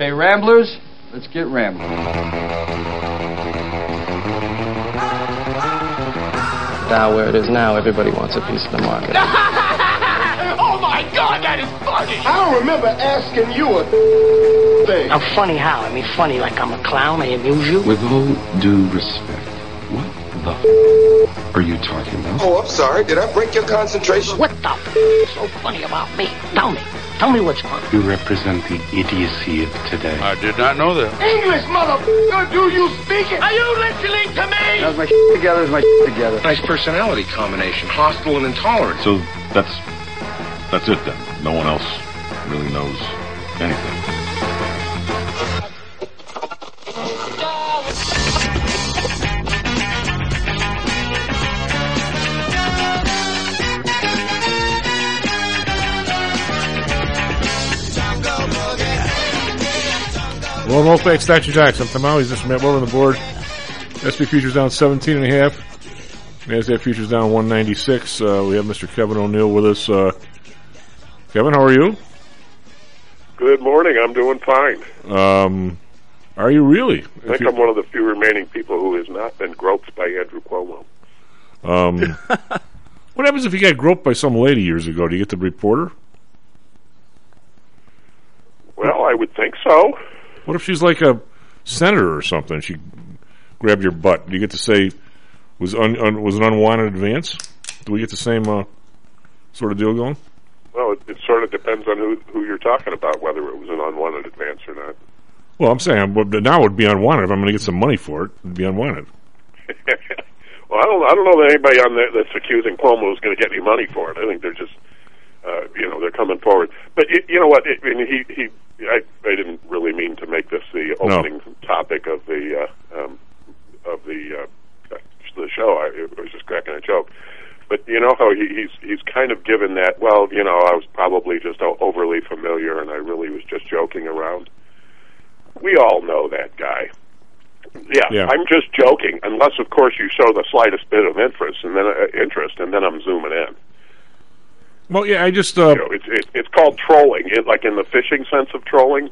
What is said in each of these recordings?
Okay, Ramblers, let's get rambling. Down where it is now, everybody wants a piece of the market. Oh my God, that is funny! I don't remember asking you a thing. I'm funny how? I mean, funny like I'm a clown, I amuse you? With all due respect, what the are you talking about? Oh, I'm sorry. Did I break your concentration? What the so funny about me? Tell me. Tell me what's funny. You represent the idiocy of today. I did not know that. English, motherfucker, do you speak it? Are you listening to me? How's my together? Is my together? Nice personality combination, hostile and intolerant. So that's it then. No one else really knows anything. Well, Wolfpack Statue Jacks. I'm Tom Howie. This is Matt Weber on the board. SP futures down 17.5. NASDAQ futures down 196. We have Mr. Kevin O'Neill with us. Kevin, how are you? Good morning. I'm doing fine. Are you really? I think I'm one of the few remaining people who has not been groped by Andrew Cuomo. What happens if you got groped by some lady years ago? Do you get to report her? Well, I would think so. What if she's like a senator or something? She grabbed your butt. Do you get to say was an unwanted advance? Do we get the same sort of deal going? Well, it sort of depends on who you're talking about, whether it was an unwanted advance or not. Well, I'm saying now it would be unwanted. If I'm going to get some money for it, it'd be unwanted. Well, I don't know that anybody on there that's accusing Cuomo is going to get any money for it. I think they're just, they're coming forward. But you know what? I didn't really mean to make this the opening topic of the show. I was just cracking a joke. But you know how he's kind of given that, well, I was probably just overly familiar and I really was just joking around. We all know that guy. Yeah, I'm just joking, unless, of course, you show the slightest bit of interest, and then I'm zooming in. Well, yeah, I just it's called trolling, like in the fishing sense of trolling.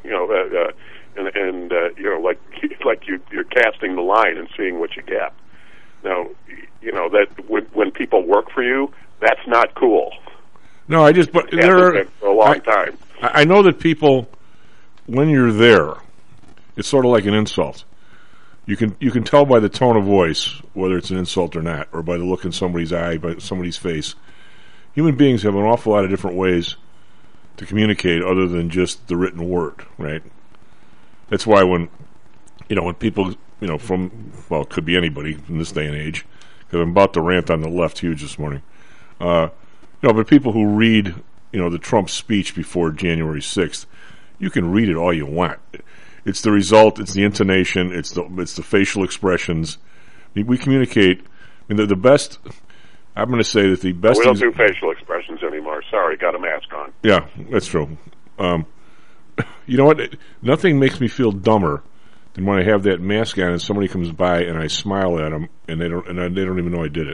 Like you're casting the line and seeing what you get. Now, that when people work for you, that's not cool. No, but there are for a long time. I know that people, when you're there, it's sort of like an insult. You can tell by the tone of voice whether it's an insult or not, or by the look in somebody's eye, by somebody's face. Human beings have an awful lot of different ways to communicate other than just the written word, right? That's why when people, it could be anybody in this day and age, because I'm about to rant on the left huge this morning. But people who read, the Trump speech before January 6th, you can read it all you want. It's the result, it's the intonation, it's the facial expressions. We communicate. The best. I'm going to say that the best. We don't do facial expressions anymore. Sorry, got a mask on. Yeah, that's true. You know what? Nothing makes me feel dumber than when I have that mask on and somebody comes by and I smile at them and they don't even know I did it.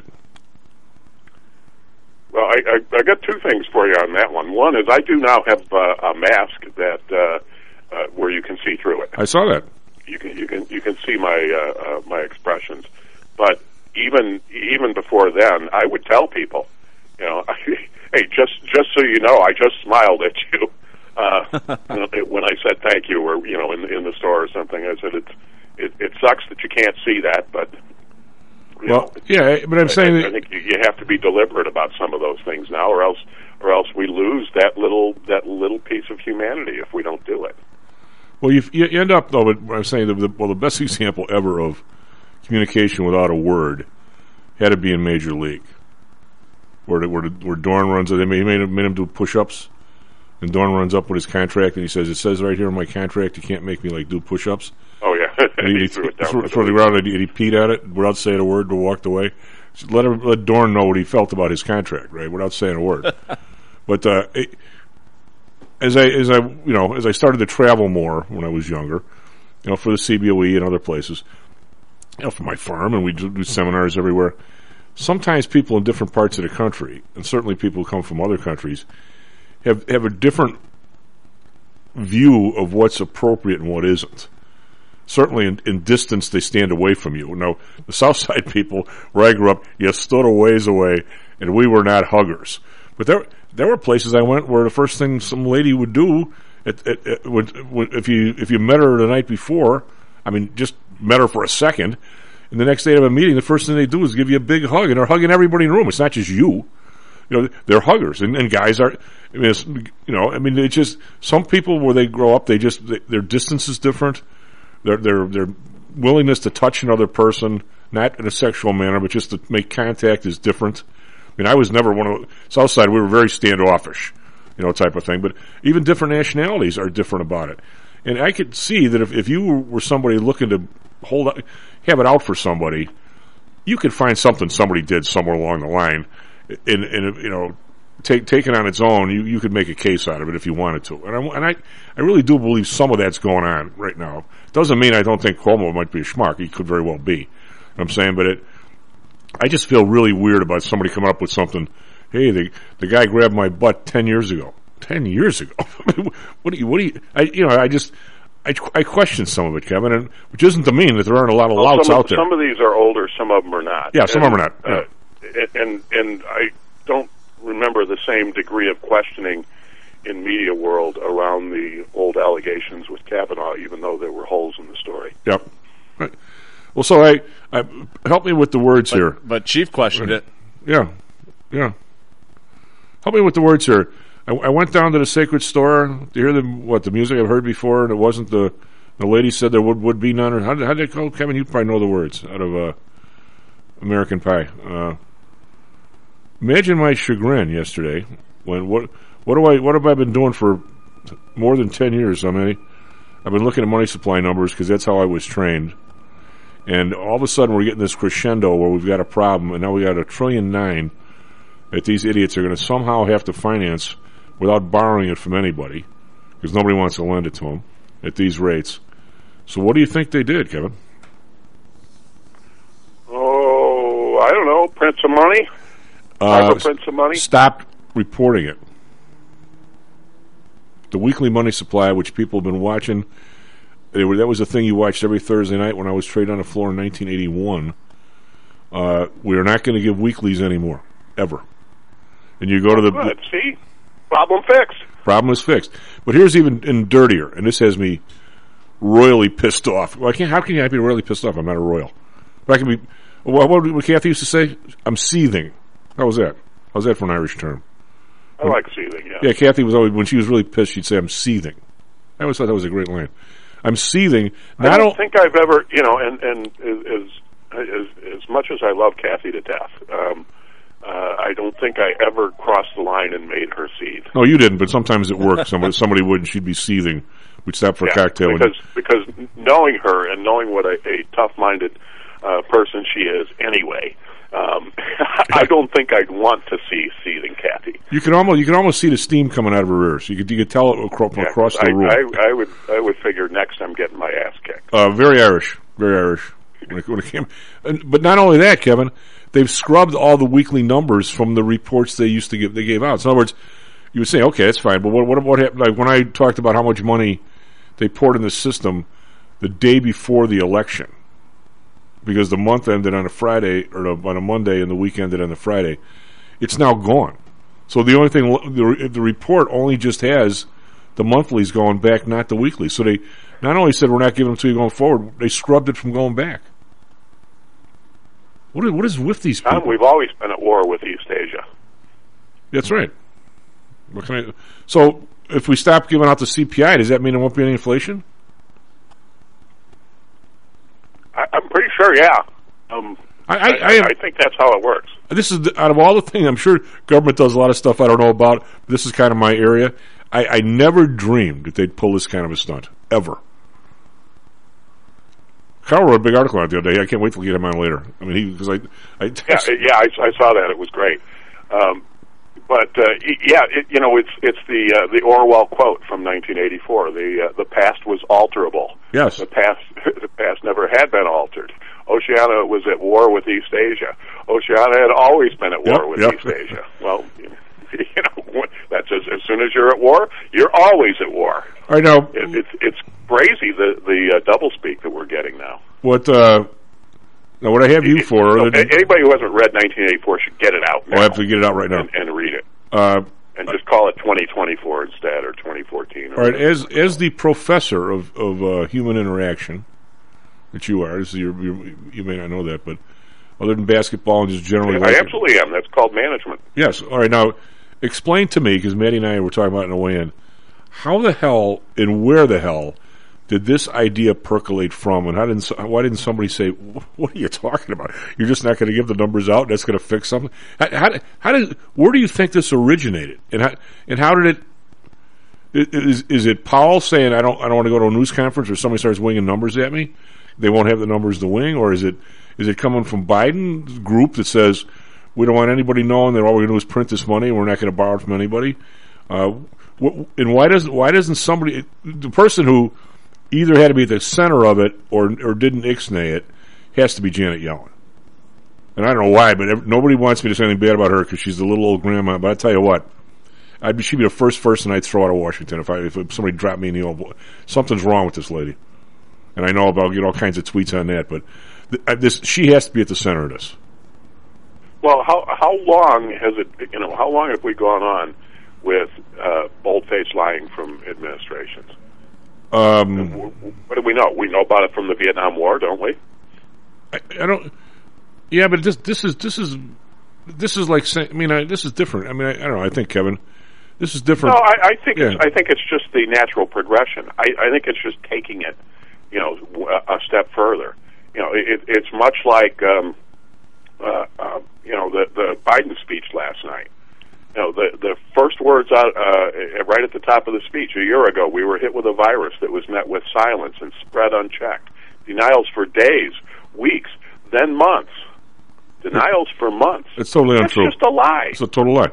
Well, I got two things for you on that one. One is I do now have a mask that where you can see through it. I saw that. You can see my expressions, but even before then, I would tell people, hey, just so you know, I just smiled at you when I said thank you, or in the store or something. I said it sucks that you can't see that, but but I'm saying I think you have to be deliberate about some of those things now, or else we lose that little piece of humanity if we don't do it. Well, you end up though. But I'm saying the best example ever of communication without a word had to be in Major League, where Dorn runs. They made him do push-ups, and Dorn runs up with his contract, and he says, "It says right here in my contract, you can't make me do push-ups." Oh yeah, and he threw it down for the ground, and he peed at it without saying a word, but walked away. So let Dorn know what he felt about his contract, right, without saying a word. But as I started to travel more when I was younger, for the CBOE and other places, for my firm, and we do seminars everywhere. Sometimes people in different parts of the country, and certainly people who come from other countries, have a different view of what's appropriate and what isn't. Certainly in distance, they stand away from you. Now, the South Side people, where I grew up, you stood a ways away, and we were not huggers. But there were places I went where the first thing some lady would do, if you met her the night before, I mean, just met her for a second, and the next day of a meeting, the first thing they do is give you a big hug, and they're hugging everybody in the room. It's not just you. You know, they're huggers, and guys are. I mean, it's just some people where they grow up, their distance is different. Their willingness to touch another person, not in a sexual manner, but just to make contact, is different. I mean, I was never one of Southside. We were very standoffish, type of thing. But even different nationalities are different about it. And I could see that if you were somebody looking to have it out for somebody, you could find something somebody did somewhere along the line, and take it on its own. You could make a case out of it if you wanted to. And I really do believe some of that's going on right now. Doesn't mean I don't think Cuomo might be a schmuck. He could very well be. You know what I'm saying, but I just feel really weird about somebody coming up with something. Hey, the guy grabbed my butt 10 years ago. 10 years ago. What do you? I question some of it, Kevin, which isn't to mean that there aren't a lot of louts out there. Some of these are older, some of them are not. Yeah, some of them are not. Yeah. And I don't remember the same degree of questioning in media world around the old allegations with Kavanaugh, even though there were holes in the story. Yep. Right. Well, so I help me with the words here. But Chief questioned it. Yeah. Help me with the words here. I went down to the Sacred Store to hear the music I've heard before, and it wasn't the lady said there would be none. Or how did it go, Kevin? You probably know the words out of American Pie. Imagine my chagrin yesterday when what have I been doing for more than 10 years? I mean, I've been looking at money supply numbers because that's how I was trained. And all of a sudden we're getting this crescendo where we've got a problem, and now we got $1.9 trillion that these idiots are going to somehow have to finance without borrowing it from anybody because nobody wants to lend it to them at these rates. So what do you think they did, Kevin? Oh, I don't know. Print some money? Print some money? Stopped reporting it. The weekly money supply, which people have been watching, that was a thing you watched every Thursday night when I was trading on the floor in 1981. We are not going to give weeklies anymore, ever. And you go to the... Good. See? Problem fixed. Problem is fixed. But here's even dirtier, and this has me royally pissed off. Well, how can you be royally pissed off? I'm not a royal. But I can be... What Kathy used to say? I'm seething. How was that? How's that for an Irish term? I like seething, yeah. Yeah, Kathy was always, when she was really pissed, she'd say, I'm seething. I always thought that was a great line. I'm seething. I don't think I've ever, and as much as I love Kathy to death, I don't think I ever crossed the line and made her seethe. No, you didn't, but sometimes it worked. Somebody would, and she'd be seething. We'd stop for a cocktail. Because knowing her and knowing what a tough-minded person she is anyway, I don't think I'd want to see seething Kathy. You can almost see the steam coming out of her ears. You could tell it across the room. I would figure next I'm getting my ass kicked. Very Irish when it came. But not only that, Kevin, they've scrubbed all the weekly numbers from the reports they gave out. So in other words, you would say, okay, that's fine. But what happened? Like when I talked about how much money they poured in the system the day before the election, because the month ended on a Friday or on a Monday and the week ended on the Friday, it's now gone. So the only thing, the report only just has the monthlies going back, not the weeklies. So they not only said we're not giving them to you going forward, they scrubbed it from going back. What is with these people? Tom, we've always been at war with East Asia. That's right. So if we stop giving out the CPI, does that mean there won't be any inflation? I'm pretty sure, yeah. I think that's how it works. This is out of all the things. I'm sure government does a lot of stuff I don't know about. But this is kind of my area. I never dreamed that they'd pull this kind of a stunt ever. Carl wrote a big article on it the other day. I can't wait till we get him on later. I mean, I saw that. It was great. It's the Orwell quote from 1984. The past was alterable. Yes. The past never had been altered. Oceania was at war with East Asia. Oceania had always been at war with East Asia. Well, that's as soon as you're at war, you're always at war. All right, now It's crazy the doublespeak that we're getting now. What I have you for? Anybody who hasn't read 1984 should get it out now. I have to get it out right now and read it. And just call it 2024 instead, or 2014. All right, as the professor of human interaction that you are, you may not know that, but other than basketball and just generally, I absolutely am. That's called management. Yes. All right, now explain to me, because Maddie and I were talking about it in a weigh-in, how the hell and where the hell did this idea percolate from, and why didn't somebody say, "What are you talking about? You're just not going to give the numbers out? That's going to fix something." Where do you think this originated, and how did it? Is it Powell saying, "I don't want to go to a news conference," or somebody starts winging numbers at me? They won't have the numbers to wing, or is it coming from Biden's group that says we don't want anybody knowing that all we're going to do is print this money and we're not going to borrow from anybody? And why doesn't somebody, the person who either had to be at the center of it or didn't ixnay it, has to be Janet Yellen. And I don't know why, but nobody wants me to say anything bad about her because she's the little old grandma. But I tell you what, she'd be the first person I'd throw out of Washington if somebody dropped me in the old. Something's wrong with this lady, and I know I'll get all kinds of tweets on that. But she has to be at the center of this. Well, how long has it? How long have we gone on with bold-faced lying from administrations? What do we know? We know about it from the Vietnam War, don't we? I don't. Yeah, but this is like saying. I mean, this is different. I mean, I don't know. I think, Kevin, this is different. No, I think it's just the natural progression. I think it's just taking it, a step further. It's much like the Biden speech last night. The first words out right at the top of the speech a year ago, we were hit with a virus that was met with silence and spread unchecked. Denials for days, weeks, then months. Denials for months. It's totally untrue. It's just a lie. It's a total lie.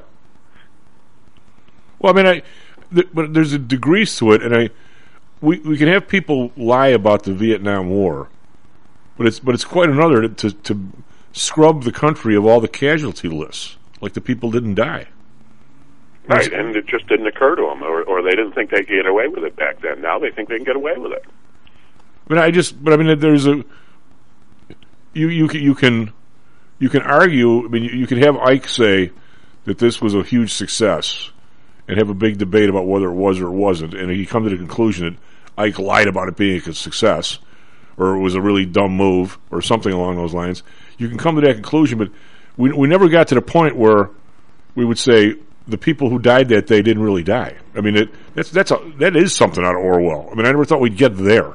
Well, I mean, but there's a degrees to it, and we can have people lie about the Vietnam War, but it's quite another to scrub the country of all the casualty lists, like the people didn't die. Right, and it just didn't occur to them, or they didn't think they could get away with it back then. Now they think they can get away with it. There's a you can argue. I mean, you can have Ike say that this was a huge success, and have a big debate about whether it was or it wasn't, and he come to the conclusion that Ike lied about it being a success, or it was a really dumb move, or something along those lines. You can come to that conclusion, but we never got to the point where we would say the people who died that day didn't really die. I mean, that is something out of Orwell. I mean, I never thought we'd get there.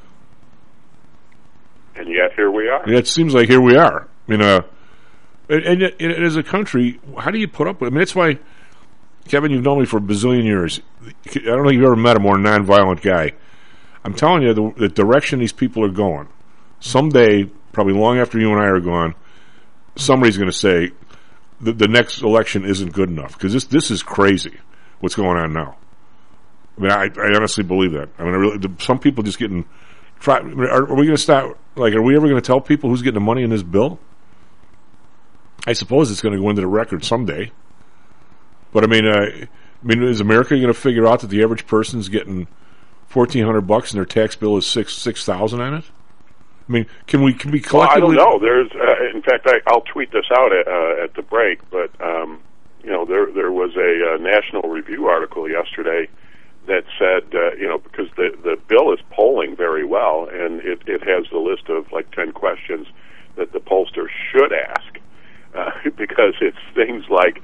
And yet here we are. And it seems like here we are. I mean, and as a country, how do you put up with it? I mean, that's why, Kevin, you've known me for a bazillion years. I don't think you've ever met a more nonviolent guy. I'm telling you, the direction these people are going, someday, probably long after you and I are gone, somebody's going to say, the next election isn't good enough, because this is crazy what's going on now. I mean, I honestly believe that. I mean, some people just getting. Are we going to start? Like, are we ever going to tell people who's getting the money in this bill? I suppose it's going to go into the record someday. But I mean, is America going to figure out that the average person's getting $1,400 and their tax bill is $6,000 on it? I mean, can we collectively? Well, I don't know. There's, in fact, I'll tweet this out at the break. But there was a National Review article yesterday that said, because the bill is polling very well, and it has the list of like 10 questions that the pollster should ask, because it's things like,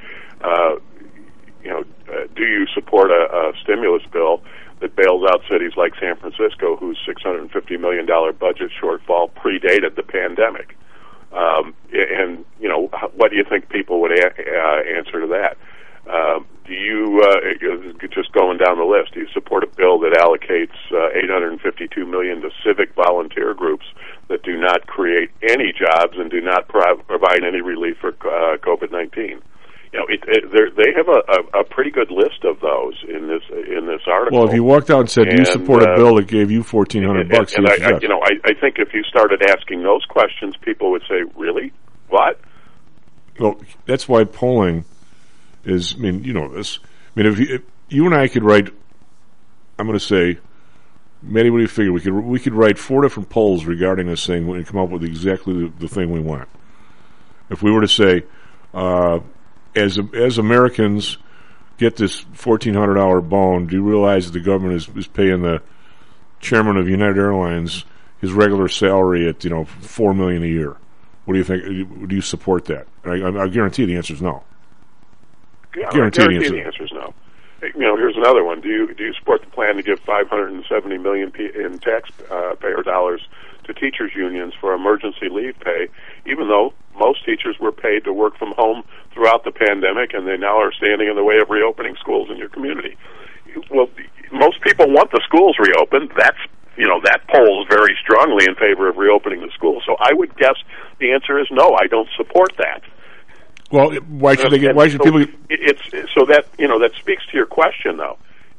do you support a stimulus bill that bails out cities like San Francisco, whose $650 million budget shortfall predated the pandemic? And what do you think people would answer to that? Do you, just going down the list, do you support a bill that allocates $852 million to civic volunteer groups that do not create any jobs and do not provide any relief for COVID-19? They have a pretty good list of those in this article. Well, if you walked out and said, "Do you support a bill that gave you $1,400?" And I think if you started asking those questions, people would say, "Really? What?" Well, that's why polling is. I mean, you know this. I mean, if you and I could write I'm going to say, Matty, what do you figure? We could write 4 different polls regarding this thing and come up with exactly the thing we want. If we were to say, as Americans get this $1,400 bone, do you realize that the government is paying the chairman of United Airlines his regular salary at $4 million a year? What do you think? Do you support that? I guarantee the answer is no. Yeah, guarantee the answer is no. Here's another one. Do you support the plan to give $570 million in taxpayer dollars to teachers' unions for emergency leave pay, even though most teachers were paid to work from home throughout the pandemic, and they now are standing in the way of reopening schools in your community? Well, most people want the schools reopened. That polls very strongly in favor of reopening the schools. So I would guess the answer is no. I don't support that. Well, why should people? It's so that that speaks to your question, though.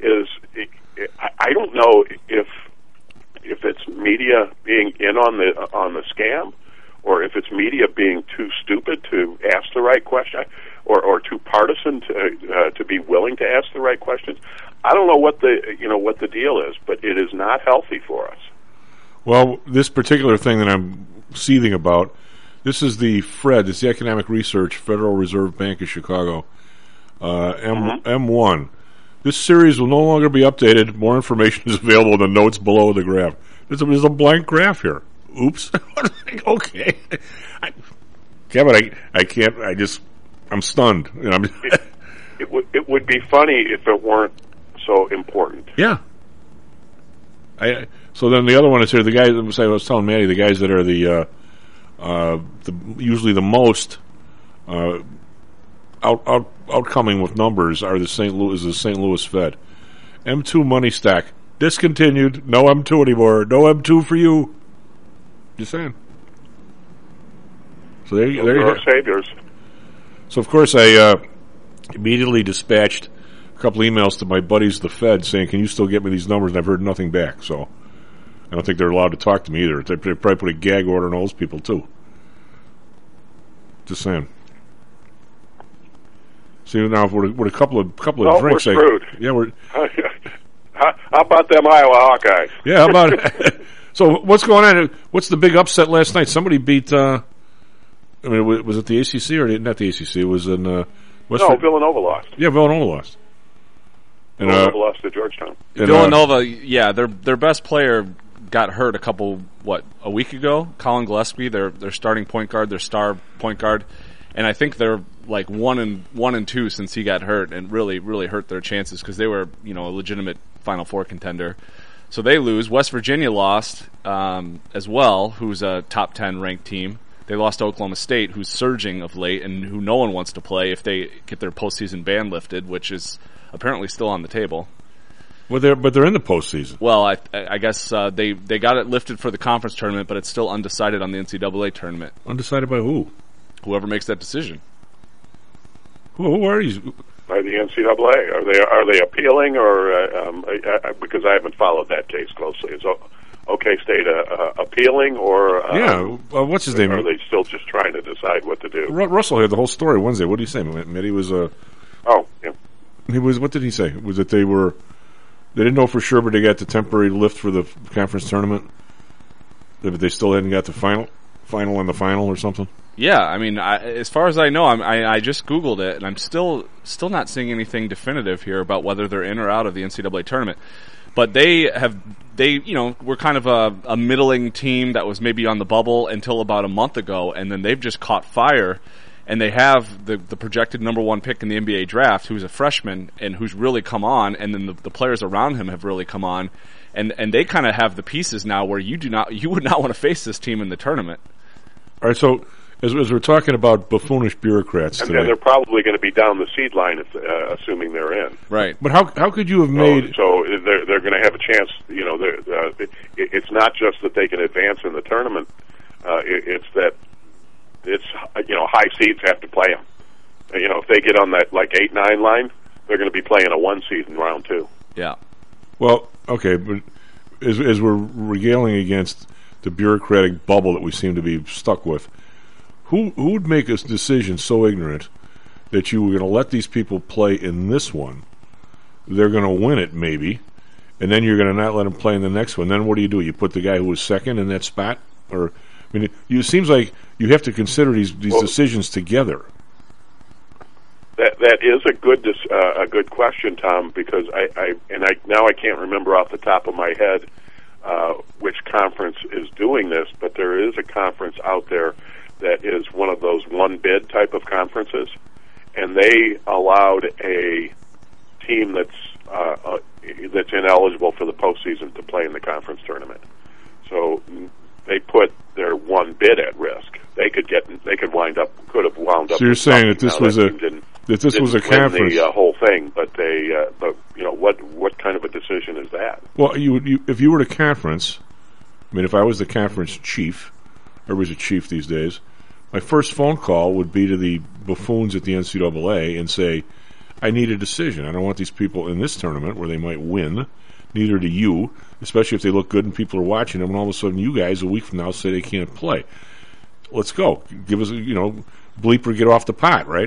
I don't know if it's media being in on the scam, or if it's media being too stupid to ask the right question, or too partisan to be willing to ask the right questions. I don't know what the deal is, but it is not healthy for us. Well, this particular thing that I'm seething about. This is the FRED, it's the Economic Research Federal Reserve Bank of Chicago, M1. This series will no longer be updated. More information is available in the notes below the graph. There's a blank graph here. Oops. Okay. Kevin, I can't, I'm stunned. It would be funny if it weren't so important. Yeah. So then the other one is here, the guys, I was telling Matty, the guys that are usually the most outcoming with numbers are the St. Louis Fed. M2 money stack discontinued. No M2 anymore. No M2 for you. Just saying. So there you are saviors. So of course I immediately dispatched a couple emails to my buddies the Fed saying, "Can you still get me these numbers?" And I've heard nothing back. So I don't think they're allowed to talk to me either. They probably put a gag order on those people too. Just saying. See now, with a couple of drinks, we're screwed. We're. How about them Iowa Hawkeyes? Yeah, how about it? So what's going on? What's the big upset last night? Somebody beat. Was it the ACC or not the ACC? It was in. Villanova lost. Yeah, Villanova lost. And, Villanova lost to Georgetown. Villanova, their best player got hurt a week ago. Colin Gillespie, their starting point guard, their star point guard, and I think they're like 1-2 since he got hurt, and really hurt their chances because they were a legitimate Final Four contender. So they lose. West Virginia lost as well, who's a top 10 ranked team. They lost to Oklahoma State, who's surging of late and who no one wants to play if they get their postseason ban lifted, which is apparently still on the table. Well, they're in the postseason. Well, I guess they got it lifted for the conference tournament, but it's still undecided on the NCAA tournament. Undecided by who? Whoever makes that decision. Who are you? By the NCAA. Are they appealing, or because I haven't followed that case closely? Is OK State appealing, or what's his name? Are they still just trying to decide what to do? Russell had the whole story Wednesday. What did he say? He was He was. What did he say? Was that they didn't know for sure, but they got the temporary lift for the conference tournament. But they still hadn't got the final and the final or something. Yeah, I mean, as far as I know, I just Googled it, and I'm still not seeing anything definitive here about whether they're in or out of the NCAA tournament. But they were kind of a middling team that was maybe on the bubble until about a month ago, and then they've just caught fire, and they have the projected number 1 pick in the NBA draft, who's a freshman and who's really come on, and then the players around him have really come on, and they kind of have the pieces now where you would not want to face this team in the tournament. All right, so as we're talking about buffoonish bureaucrats today, and they're probably going to be down the seed line, assuming they're in. Right. But how could you have made? So they're going to have a chance. It's not just that they can advance in the tournament. It's that high seeds have to play them. If they get on that 8-9 line, they're going to be playing a 1 seed in round 2. Yeah. Well, okay, but as we're regaling against the bureaucratic bubble that we seem to be stuck with, who would make a decision so ignorant that you were going to let these people play in this one? They're going to win it, maybe, and then you're going to not let him play in the next one. Then what do? You put the guy who was second in that spot? Or, I mean, it seems like you have to consider these decisions together. That is a good question, Tom, because I now I can't remember off the top of my head which conference is doing this, but there is a conference out there that is one of those one bid type of conferences, and they allowed a team that's ineligible for the postseason to play in the conference tournament. So they put their one bid at risk. Could have wound up. So you're saying that this was a conference, the whole thing, but what kind of a decision is that? Well, if you were a conference, I mean, if I was the conference chief, everybody's a chief these days, my first phone call would be to the buffoons at the NCAA and say, I need a decision. I don't want these people in this tournament where they might win. Neither do you, especially if they look good and people are watching them, and all of a sudden you guys a week from now say they can't play. Let's go. Give us, bleeper, get off the pot, right?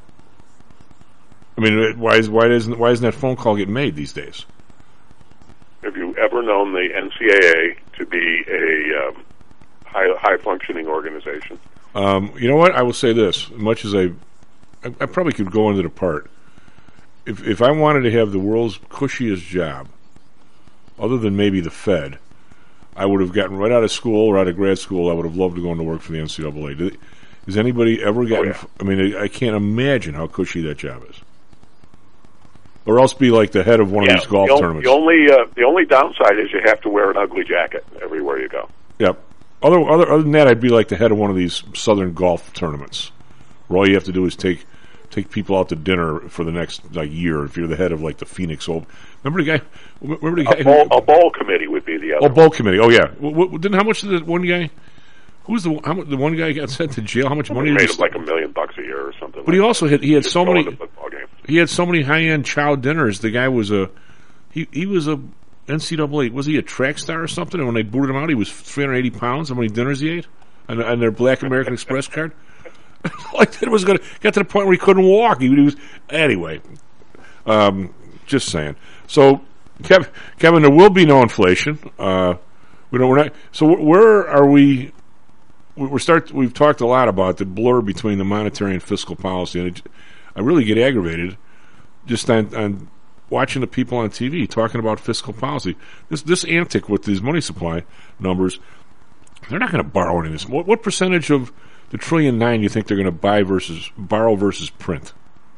I mean, why isn't that phone call getting made these days? Have you ever known the NCAA to be a high functioning organization? You know what? I will say this: as much as I probably could go into the part. If I wanted to have the world's cushiest job, other than maybe the Fed, I would have gotten right out of school or out of grad school. I would have loved to go into work for the NCAA. Has anybody ever gotten? Oh, yeah. I mean, I can't imagine how cushy that job is. Or else be like the head of one of these golf tournaments. The only downside is you have to wear an ugly jacket everywhere you go. Yep. Other than that, I'd be like the head of one of these Southern golf tournaments, where all you have to do is take people out to dinner for the next year. If you're the head of the Phoenix Open, remember the guy? A bowl committee would be the other. Oh, bowl committee. Oh yeah. How much did the one guy? Who's the one guy got sent to jail? How much money? He made like $1 million a year or something. But he also he had so many. He had so many high-end chow dinners. The guy was he was a NCAA. Was he a track star or something? And when they booted him out, he was 380 pounds. How many dinners he ate on their Black American Express card? It was got to the point where he couldn't walk. He was anyway. Just saying. So, Kevin, there will be no inflation. We're not. So where are we? We've talked a lot about the blur between the monetary and fiscal policy, and I really get aggravated just on watching the people on TV talking about fiscal policy. This antic with these money supply numbers, they're not going to borrow any of this. What percentage of the $1.9 trillion do you think they're going to borrow versus print?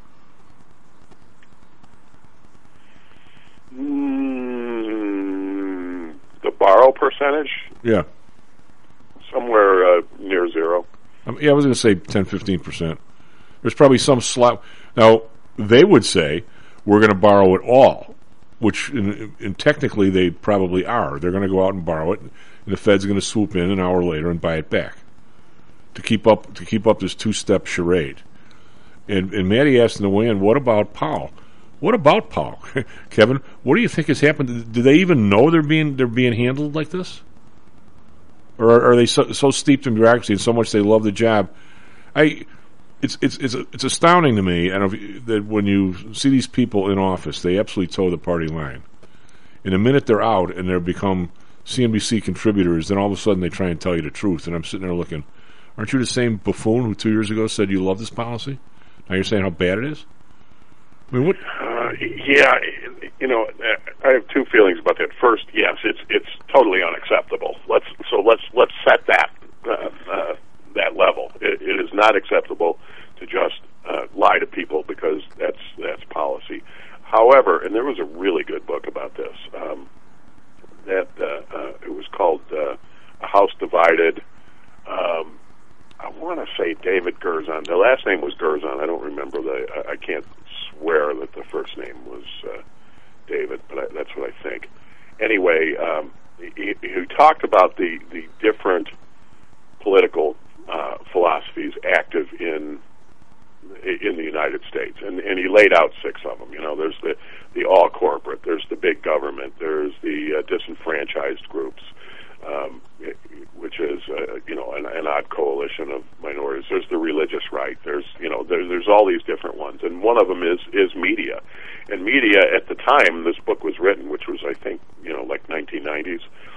The borrow percentage? Yeah. Somewhere near zero. I was going to say 10-15%. There's probably some slap. Now, they would say we're going to borrow it all, which and technically they probably are. They're going to go out and borrow it, and the Fed's going to swoop in an hour later and buy it back to keep up this two-step charade. And Maddie asked in the way-in, what about Powell? What about Powell, Kevin? What do you think has happened? Do they even know they're being handled like this? Or are they so steeped in bureaucracy and so much they love the job? It's astounding to me, and that when you see these people in office, they absolutely toe the party line. And the minute they're out and they become CNBC contributors, then all of a sudden they try and tell you the truth. And I'm sitting there looking, aren't you the same buffoon who 2 years ago said you love this policy? Now you're saying how bad it is? I mean, what? Yeah, I have two feelings about that. First, yes, it's totally unacceptable. Let's set that that level. It is not acceptable to just lie to people because that's policy. However, and there was a really good book about this. It was called A House Divided. I want to say David Gerzon. The last name was Gerzon. I don't remember I can't swear that the first name was David, but that's what I think. Anyway, he talked about the different political philosophies active in the United States, and he laid out 6 of them. There's the all corporate, there's the big government, there's the disenfranchised groups, which is an odd coalition of minorities. There's the religious right. There's all these different ones, and one of them is media. and media at the time this book was written, which was, I think, like 1990s.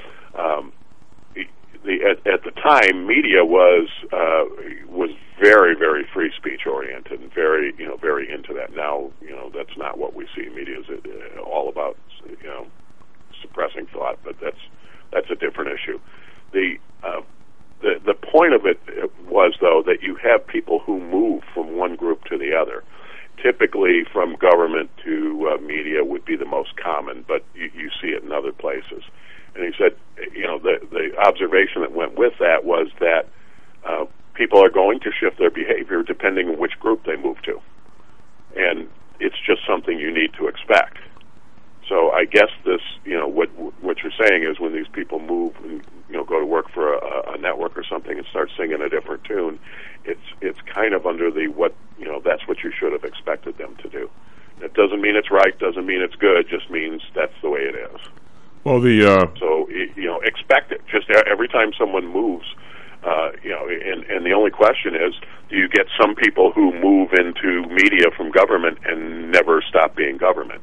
At the time, media was very, very free speech oriented and very into that. Now, that's not what we see. Media is all about, suppressing thought, but that's a different issue. The point of it was, though, that you have people who move from one group to the other. Typically, from government to media would be the most common, but you see it in other places. And he said, the observation that went with that was that people are going to shift their behavior depending on which group they move to. And it's just something you need to expect. So I guess this, what you're saying is when these people move and, go to work for a network or something and start singing a different tune, it's kind of under the that's what you should have expected them to do. It doesn't mean it's right, doesn't mean it's good, just means that's the way it is. Well, so expect it. Just every time someone moves, and the only question is, do you get some people who move into media from government and never stop being government?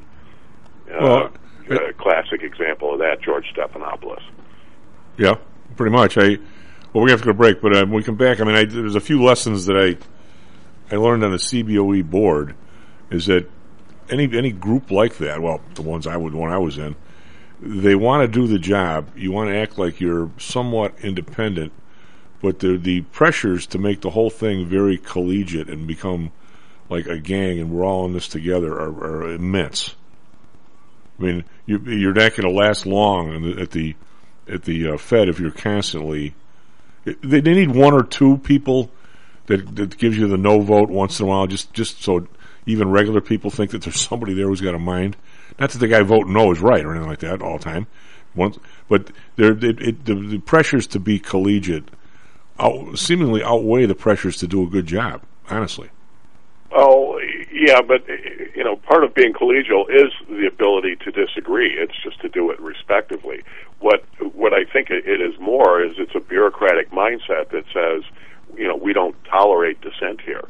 A classic example of that, George Stephanopoulos. Yeah, pretty much. We have to go to break, but when we come back, there's a few lessons that I learned on the CBOE board, is that any group like that, well, the one I was in, they want to do the job. You want to act like you're somewhat independent, but the pressures to make the whole thing very collegiate and become like a gang and we're all in this together are immense. You're not going to last long at the Fed if you're constantly. They need one or two people that gives you the no vote once in a while, just so even regular people think that there's somebody there who's got a mind. Not that the guy voting no is right or anything like that all the time, but the pressures to be collegiate seemingly outweigh the pressures to do a good job, honestly. Oh, yeah, but, part of being collegial is the ability to disagree. It's just to do it respectively. What I think it is more is it's a bureaucratic mindset that says, we don't tolerate dissent here.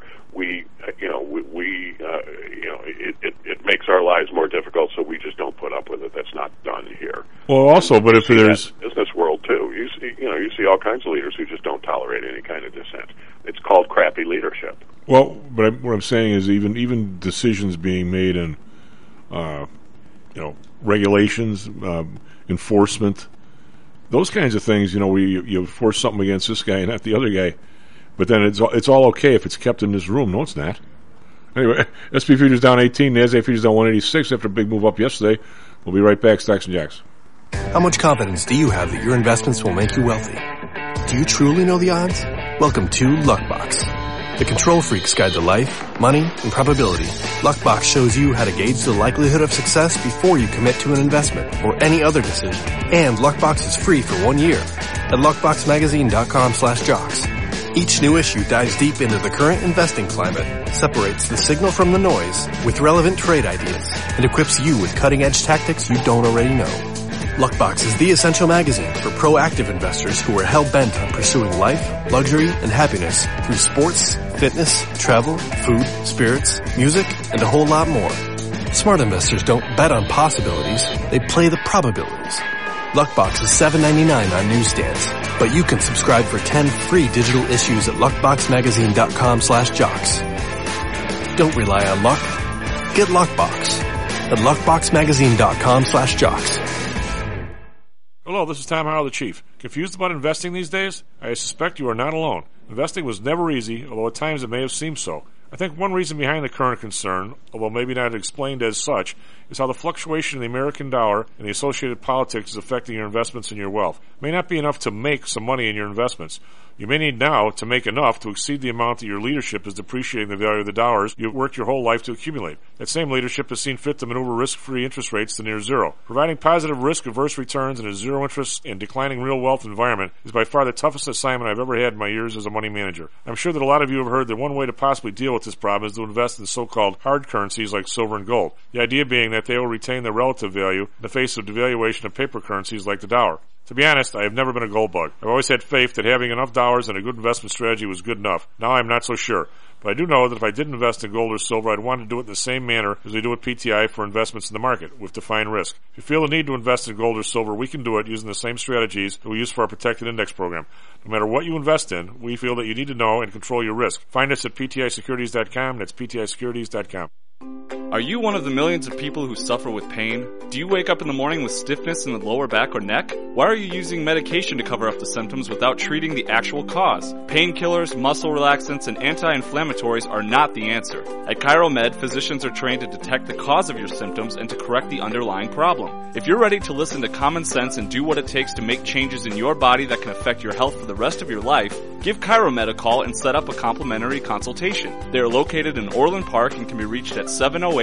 It makes our lives more difficult, so we just don't put up with it. That's not done here. Well, also, but if there's business world too, you see all kinds of leaders who just don't tolerate any kind of dissent. It's called crappy leadership. Well, but what I'm saying is even decisions being made in, regulations, enforcement, those kinds of things. You force something against this guy and not the other guy. But then it's all okay if it's kept in this room. No, it's not. Anyway, SP futures down 18, NASDAQ futures down 186 after a big move up yesterday. We'll be right back, Stocks and Jacks. How much confidence do you have that your investments will make you wealthy? Do you truly know the odds? Welcome to Luckbox, the control freak's guide to life, money, and probability. Luckbox shows you how to gauge the likelihood of success before you commit to an investment or any other decision. And Luckbox is free for 1 year at luckboxmagazine.com/jocks. Each new issue dives deep into the current investing climate, separates the signal from the noise with relevant trade ideas, and equips you with cutting-edge tactics you don't already know. Luckbox is the essential magazine for proactive investors who are hell-bent on pursuing life, luxury, and happiness through sports, fitness, travel, food, spirits, music, and a whole lot more. Smart investors don't bet on possibilities, they play the probabilities. Luckbox is $7.99 on newsstands, but you can subscribe for 10 free digital issues at luckboxmagazine.com/jocks. Don't rely on luck. Get Luckbox at luckboxmagazine.com/jocks. Hello, this is Tom Howell, the Chief. Confused about investing these days? I suspect you are not alone. Investing was never easy, although at times it may have seemed so. I think one reason behind the current concern, although maybe not explained as such, is how the fluctuation in the American dollar and the associated politics is affecting your investments and your wealth. It may not be enough to make some money in your investments. You may need now to make enough to exceed the amount that your leadership is depreciating the value of the dollars you've worked your whole life to accumulate. That same leadership has seen fit to maneuver risk-free interest rates to near zero. Providing positive risk-averse returns in a zero-interest and declining real wealth environment is by far the toughest assignment I've ever had in my years as a money manager. I'm sure that a lot of you have heard that one way to possibly deal with this problem is to invest in so-called hard currencies like silver and gold. The idea being that they will retain their relative value in the face of devaluation of paper currencies like the dollar. To be honest, I have never been a gold bug. I've always had faith that having enough dollars and a good investment strategy was good enough. Now I'm not so sure. But I do know that if I did invest in gold or silver, I'd want to do it in the same manner as they do with PTI for investments in the market, with defined risk. If you feel the need to invest in gold or silver, we can do it using the same strategies that we use for our protected index program. No matter what you invest in, we feel that you need to know and control your risk. Find us at PTIsecurities.com. That's PTIsecurities.com. Are you one of the millions of people who suffer with pain? Do you wake up in the morning with stiffness in the lower back or neck? Why are you using medication to cover up the symptoms without treating the actual cause? Painkillers, muscle relaxants, and anti-inflammatories are not the answer. At ChiroMed, physicians are trained to detect the cause of your symptoms and to correct the underlying problem. If you're ready to listen to common sense and do what it takes to make changes in your body that can affect your health for the rest of your life, give ChiroMed a call and set up a complimentary consultation. They are located in Orland Park and can be reached at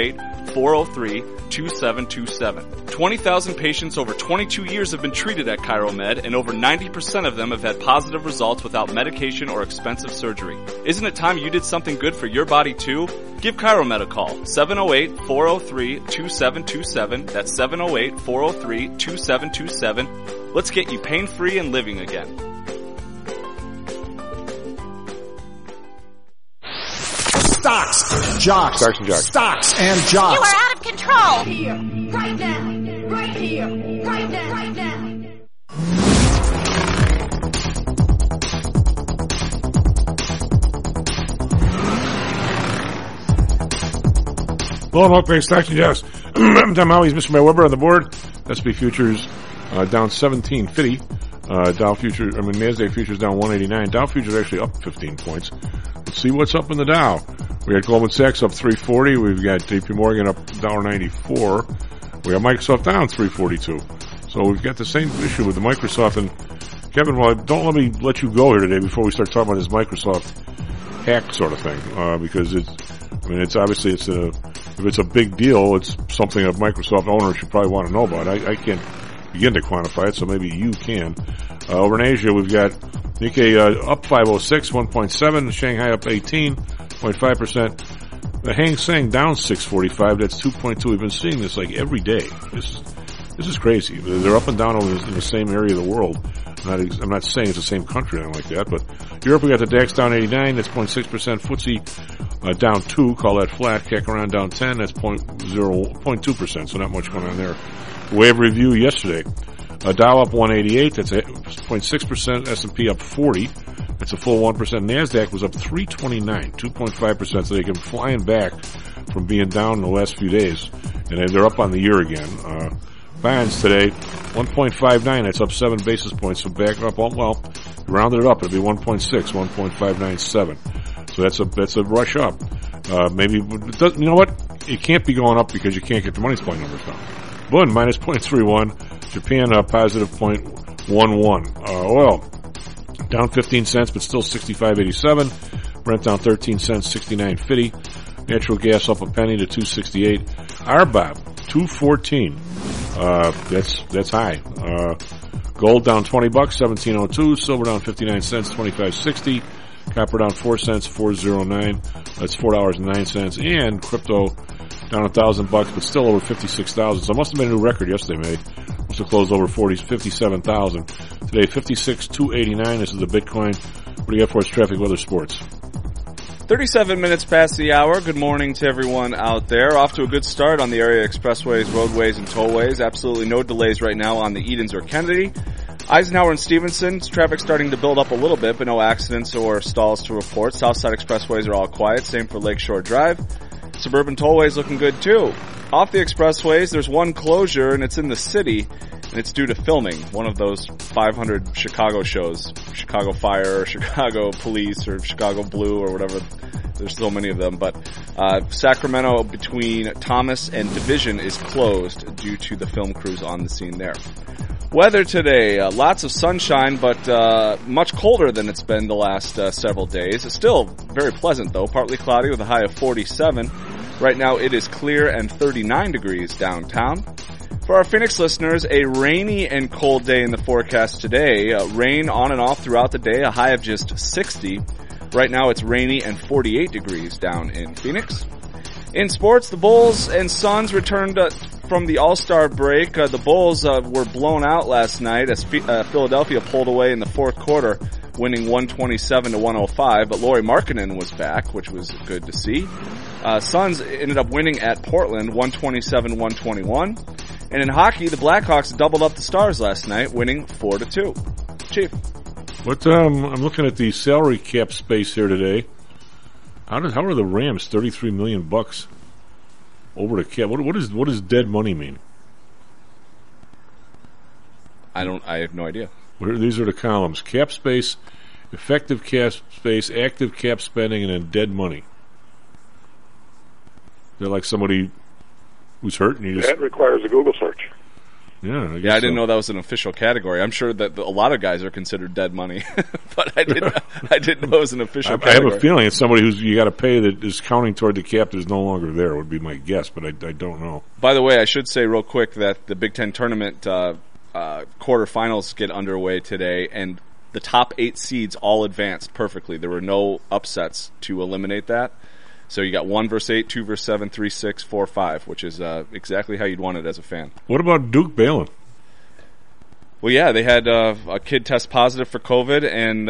708-403-2727. 20,000 patients over 22 years have been treated at ChiroMed, and over 90% of them have had positive results without medication or expensive surgery. Isn't it time you did something good for your body too? Give ChiroMed a call, 708-403-2727. That's 708-403-2727. Let's get you pain-free and living again. Stocks, jocks, Stocks and jocks. Stocks and jocks. You are out of control. Here, right now, right here, right now, right now. Hello and welcome to Stocks and Jocks. I'm Tom Howie's Mr. Matt Weber on the board. S&P futures down 17.50. NASDAQ futures down 189. Dow futures actually up 15 points. Let's see what's up in the Dow. We got Goldman Sachs up 340. We've got JP Morgan up $1.94. We got Microsoft down 342. So we've got the same issue with the Microsoft. And Kevin, well, don't let you go here today before we start talking about this Microsoft hack sort of thing, because if it's a big deal, it's something a Microsoft owner should probably want to know about. I can't begin to quantify it, so maybe you can. Over in Asia, we've got Nikkei up 506, 1.7. Shanghai up 18.5%. The Hang Seng down 645. That's 2.2. We've been seeing this like every day. This is crazy. They're up and down in the same area of the world. I'm not saying it's the same country or anything like that, but Europe, we got the DAX down 89. That's 0.6%. FTSE down 2. Call that flat. CAC around down 10. That's 0.2%. So not much going on there. Wave review yesterday. Dow up 188. That's 0.6%. S&P up 40. That's a full 1%. NASDAQ was up 329, 2.5%. So they came flying back from being down in the last few days. And they're up on the year again. Bonds today, 1.59. That's up 7 basis points. So back up. Well, rounded it up. It'll be 1.6, 1.597. So that's a rush up. Maybe, you know what? It can't be going up because you can't get the money supply numbers down. Bund minus 0.31. Japan positive 0.11. Oil down 15 cents, but still 65.87. Brent down 13 cents, 69.50. Natural gas up a penny to 2.68. RBOB 2.14. That's high. Gold down $20, 17.02. Silver down 59 cents, 25.60. Copper down 4 cents, 4.09. That's $4.09. And crypto down $1,000, but still over 56,000. So it must have been a new record yesterday, mate. Must have closed over 57,000. Today, 56,289. This is the Bitcoin. What do you got for us? Traffic, weather, sports. 37 minutes past the hour. Good morning to everyone out there. Off to a good start on the area expressways, roadways, and tollways. Absolutely no delays right now on the Edens or Kennedy. Eisenhower and Stevenson, traffic starting to build up a little bit, but no accidents or stalls to report. Southside expressways are all quiet. Same for Lakeshore Drive. Suburban tollways looking good too. Off the expressways, there's one closure, and it's in the city, and it's due to filming. One of those 500 Chicago shows. Chicago Fire, or Chicago Police, or Chicago Blue, or whatever. There's so many of them. But Sacramento between Thomas and Division is closed due to the film crews on the scene there. Weather today, lots of sunshine, but much colder than it's been the last several days. It's still very pleasant, though. Partly cloudy with a high of 47. Right now it is clear and 39 degrees downtown. For our Phoenix listeners, a rainy and cold day in the forecast today. Rain on and off throughout the day, a high of just 60. Right now it's rainy and 48 degrees down in Phoenix. In sports, the Bulls and Suns returned from the All-Star break. The Bulls were blown out last night as Philadelphia pulled away in the fourth quarter, winning 127-105. But Lauri Markkanen was back, which was good to see. Suns ended up winning at Portland, 127-121. And in hockey, the Blackhawks doubled up the Stars last night, winning 4-2. Chief. I'm looking at the salary cap space here today. How are the Rams $33 million over the cap? What does dead money mean? I have no idea. These are the columns: cap space, effective cap space, active cap spending, and then dead money. They're like somebody who's hurt, and you just that requires a Google search. Yeah, I didn't know that was an official category. I'm sure that a lot of guys are considered dead money, but I didn't know it was an official category. I have a feeling it's somebody who's you got to pay that is counting toward the cap that is no longer there. Would be my guess, but I don't know. By the way, I should say real quick that the Big Ten tournament quarterfinals get underway today, and the top 8 seeds all advanced perfectly. There were no upsets to eliminate that. So you got 1 versus 8, 2 versus 7, 3, 6, 4, 5, which is exactly how you'd want it as a fan. What about Duke Balin? Well, yeah, they had a kid test positive for COVID, and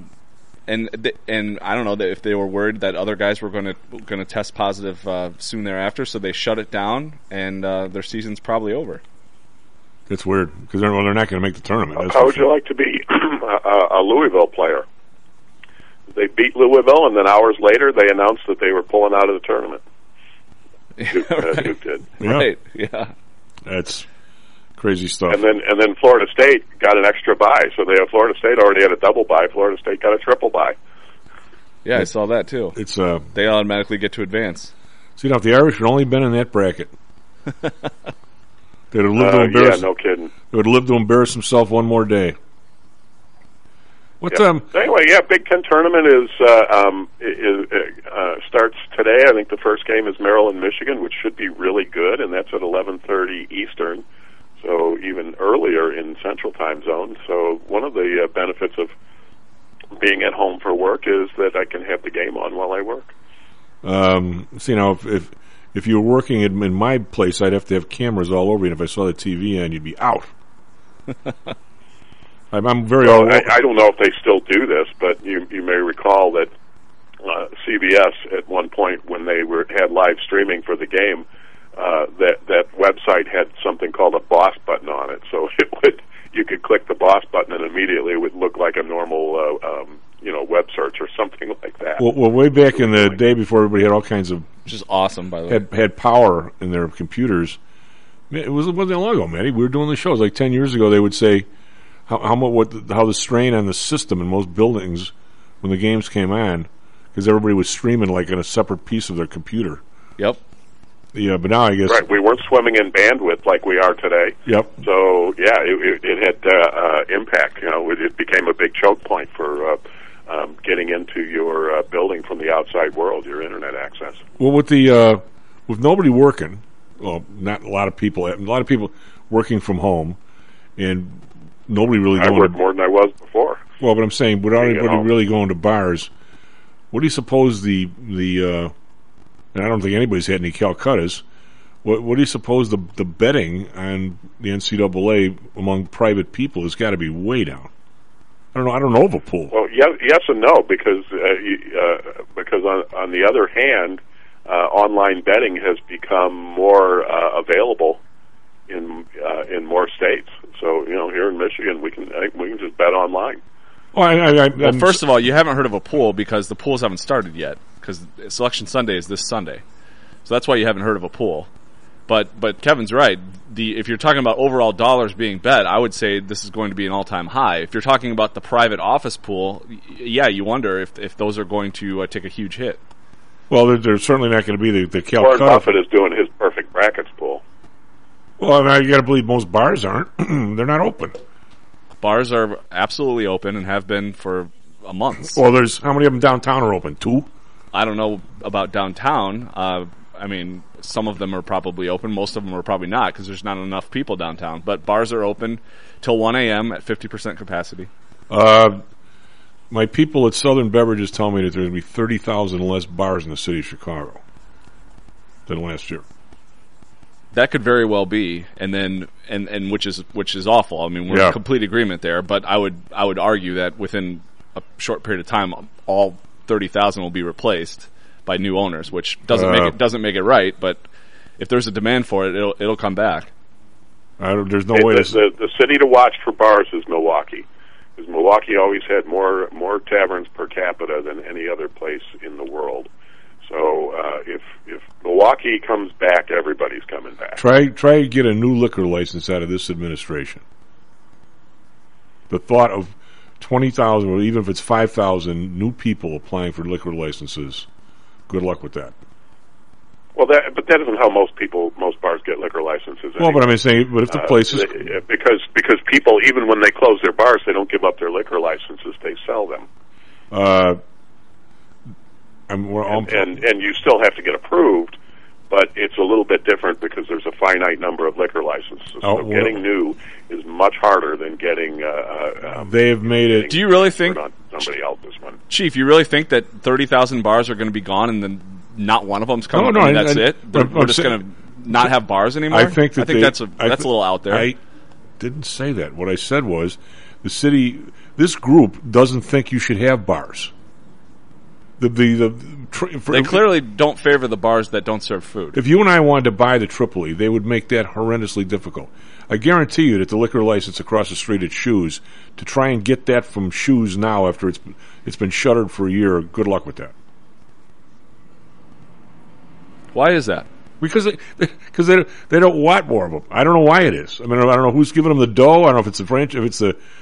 I don't know if they were worried that other guys were going to test positive soon thereafter, so they shut it down, and their season's probably over. That's weird because they're not going to make the tournament. How would you like to be a Louisville player? They beat Louisville, and then hours later, they announced that they were pulling out of the tournament. Duke did. Yeah. Right, yeah. That's crazy stuff. And then Florida State got an extra bye, so Florida State already had a double bye. Florida State got a triple bye. Yeah, I saw that too. It's they automatically get to advance. See, now if the Irish had only been in that bracket, they'd have lived to embarrass. Yeah, no kidding. They would have lived to embarrass himself one more day. Anyway, Big Ten tournament starts today. I think the first game is Maryland, Michigan, which should be really good, and that's at 11:30 Eastern, so even earlier in Central Time Zone. So one of the benefits of being at home for work is that I can have the game on while I work. If you were working in my place, I'd have to have cameras all over you, and if I saw the TV on, you'd be out. I'm very. I don't know if they still do this, but you may recall that CBS at one point, when they had live streaming for the game, that website had something called a boss button on it. So you could click the boss button and immediately it would look like a normal web search or something like that. Well, way back in the day before everybody had all kinds of, which is awesome, by the way, had power in their computers. It wasn't long ago, Matty. We were doing the shows like 10 years ago. They would say how the strain on the system in most buildings when the games came on, because everybody was streaming like in a separate piece of their computer. Yep. Yeah, but now I guess right. We weren't swimming in bandwidth like we are today. Yep. So yeah, it had impact. It became a big choke point for getting into your building from the outside world, your internet access. Well, with nobody working, well, not a lot of people working from home, and nobody really going. I work more than I was before. Well, but I'm saying without anybody really going to bars, what do you suppose the and I don't think anybody's had any Calcuttas. What do you suppose the betting on the NCAA among private people has got to be way down? I don't know of a pool. Well, yes and no, because on the other hand, online betting has become more available in more states. So here in Michigan, we can just bet online. Well, first of all, you haven't heard of a pool because the pools haven't started yet. Because Selection Sunday is this Sunday, so that's why you haven't heard of a pool. But Kevin's right. If you're talking about overall dollars being bet, I would say this is going to be an all-time high. If you're talking about the private office pool, yeah, you wonder if those are going to take a huge hit. Well, they're certainly not going to be the Calcutta. Warren Buffett is doing his perfect brackets pool. Well, now you got to believe most bars aren't. They're not open. Bars are absolutely open and have been for a month. Well, there's how many of them downtown are open? 2? I don't know about downtown. I mean, some of them are probably open. Most of them are probably not because there's not enough people downtown. But bars are open till 1 a.m. at 50% capacity. My people at Southern Beverages tell me that there's going to be 30,000 less bars in the city of Chicago than last year. That could very well be, and then and which is awful. I mean, we're in complete agreement there. But I would argue that within a short period of time, all 30,000 will be replaced by new owners, which doesn't make it right. But if there's a demand for it, it'll come back. There's no way. The city to watch for bars is Milwaukee, because Milwaukee always had more taverns per capita than any other place in the world. So if Milwaukee comes back, everybody's coming back. Try to get a new liquor license out of this administration. The thought of 20,000, or even if it's 5,000 new people applying for liquor licenses, good luck with that. Well, but that isn't how most bars get liquor licenses. Well, but I'm saying, but if the place is because people, even when they close their bars, they don't give up their liquor licenses; they sell them. And you still have to get approved, but it's a little bit different because there's a finite number of liquor licenses. So getting new is much harder than getting. They have made it. Do you really think somebody else's one? Chief, you really think that 30,000 bars are going to be gone and then not one of them's coming? No, that's it. We're just going to not have bars anymore. I think that's a little out there. I didn't say that. What I said was the city. This group doesn't think you should have bars. They clearly don't favor the bars that don't serve food. If you and I wanted to buy the Tripoli, they would make that horrendously difficult. I guarantee you that the liquor license across the street at Shoes, to try and get that from Shoes now after it's been shuttered for a year, good luck with that. Why is that? Because they don't want more of them. I don't know why it is. I mean, I don't know who's giving them the dough. I don't know if it's the French, if it's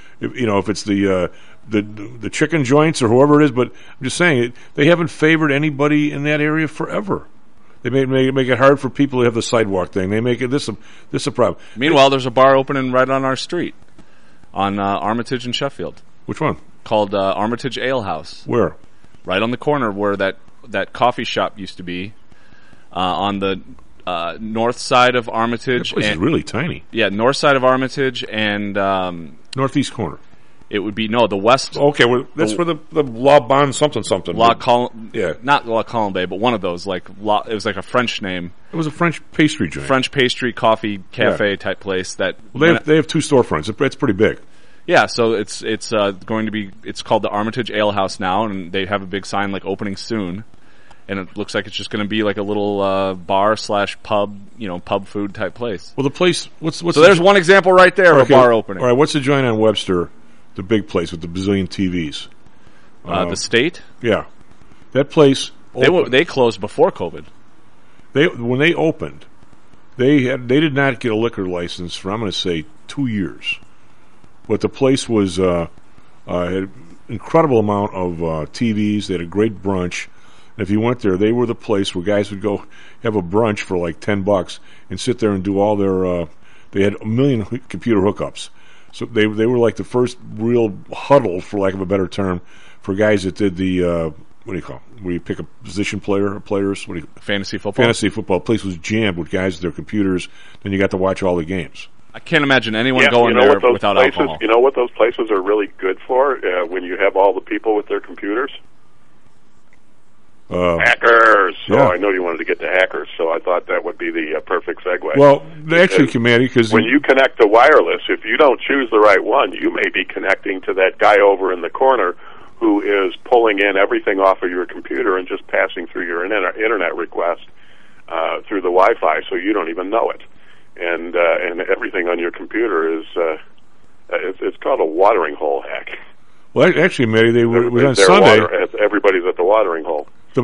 the chicken joints or whoever it is. But I'm just saying they haven't favored anybody in that area forever. They make it hard for people to have the sidewalk thing. They make it this a problem. Meanwhile, there's a bar opening right on our street, on Armitage and Sheffield. Which one? Called Armitage Ale House. Where? Right on the corner where that coffee shop used to be. On the north side of Armitage. That place is really tiny. Yeah, north side of Armitage and northeast corner. It would be the west. Okay, well, that's where the La Bon something. Not La Colombe, but one of those. It was like a French name. It was a French pastry joint. French pastry, coffee, cafe type place. That they have 2 storefronts. It's pretty big. Yeah, so it's going to be. It's called the Armitage Ale House now, and they have a big sign opening soon. And it looks like it's just going to be like a little bar / pub, pub food type place. Well, the place. So there's one example right there of a bar opening. All right, what's the joint on Webster? The big place with the bazillion TVs. The State. Yeah, that place. They closed before COVID. When they opened, they did not get a liquor license for, I'm going to say, 2 years. But the place was had an incredible amount of TVs. They had a great brunch. If you went there, they were the place where guys would go have a brunch for like $10 and sit there and do all their. They had 1 million computer hookups, so they were like the first real huddle, for lack of a better term, for guys that did the what do you call it? Where you pick a position players. Fantasy football. Fantasy football. The place was jammed with guys with their computers. Then you got to watch all the games. I can't imagine anyone going there without alcohol. You know what those places are really good for when you have all the people with their computers. Hackers. Yeah. Oh, I know you wanted to get to hackers, so I thought that would be the perfect segue. Well, actually, Commander, because when you connect the wireless, if you don't choose the right one, you may be connecting to that guy over in the corner who is pulling in everything off of your computer and just passing through your internet request through the Wi-Fi, so you don't even know it. And everything on your computer is it's called a watering hole hack. Well, actually, Matty, it was on Sunday. Everybody's at the watering hole.